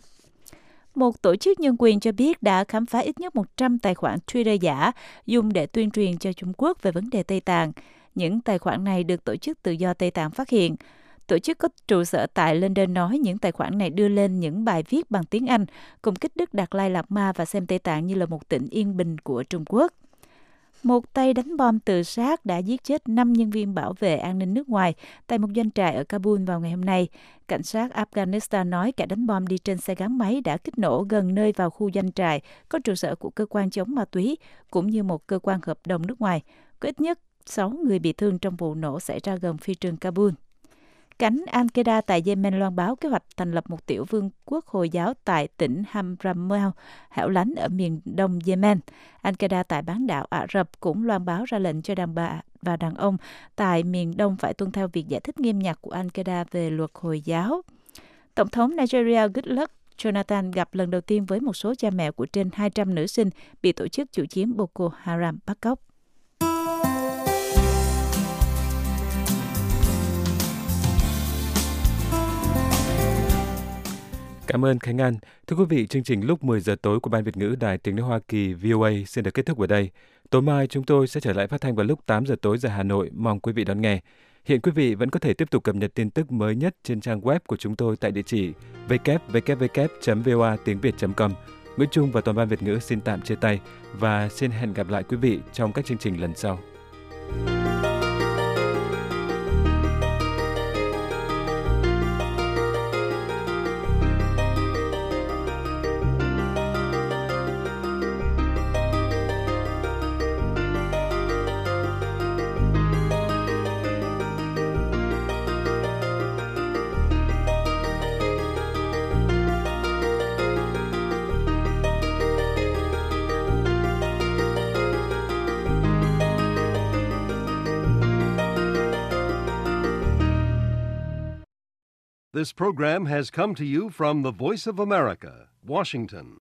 Một tổ chức nhân quyền cho biết đã khám phá ít nhất một trăm tài khoản Twitter giả dùng để tuyên truyền cho Trung Quốc về vấn đề Tây Tạng. Những tài khoản này được Tổ chức Tự do Tây Tạng phát hiện. Tổ chức có trụ sở tại London nói những tài khoản này đưa lên những bài viết bằng tiếng Anh, công kích Đức Đạt Lai Lạt Ma và xem Tây Tạng như là một tỉnh yên bình của Trung Quốc. Một tay đánh bom tự sát đã giết chết năm nhân viên bảo vệ an ninh nước ngoài tại một doanh trại ở Kabul vào ngày hôm nay. Cảnh sát Afghanistan nói kẻ đánh bom đi trên xe gắn máy đã kích nổ gần nơi vào khu doanh trại có trụ sở của cơ quan chống ma túy, cũng như một cơ quan hợp đồng nước ngoài. Có ít nhất sáu người bị thương trong vụ nổ xảy ra gần phi trường Kabul. Cánh Al-Qaeda tại Yemen loan báo kế hoạch thành lập một tiểu vương quốc Hồi giáo tại tỉnh Hamrammel, hẻo lánh ở miền đông Yemen. Al-Qaeda tại bán đảo Ả Rập cũng loan báo ra lệnh cho đàn bà và đàn ông tại miền đông phải tuân theo việc giải thích nghiêm ngặt của Al-Qaeda về luật Hồi giáo. Tổng thống Nigeria Goodluck Jonathan gặp lần đầu tiên với một số cha mẹ của trên hai trăm nữ sinh bị tổ chức chủ chiến Boko Haram bắt cóc. Cảm ơn Khánh An. Thưa quý vị, chương trình lúc mười giờ tối của Ban Việt ngữ Đài Tiếng nói Hoa Kỳ vê o a xin được kết thúc ở đây. Tối mai chúng tôi sẽ trở lại phát thanh vào lúc tám giờ tối giờ Hà Nội. Mong quý vị đón nghe. Hiện quý vị vẫn có thể tiếp tục cập nhật tin tức mới nhất trên trang web của chúng tôi tại địa chỉ w w w chấm voa tiếng việt chấm com. Nguyễn Trung và toàn Ban Việt ngữ xin tạm chia tay và xin hẹn gặp lại quý vị trong các chương trình lần sau. This program has come to you from the Voice of America, Washington.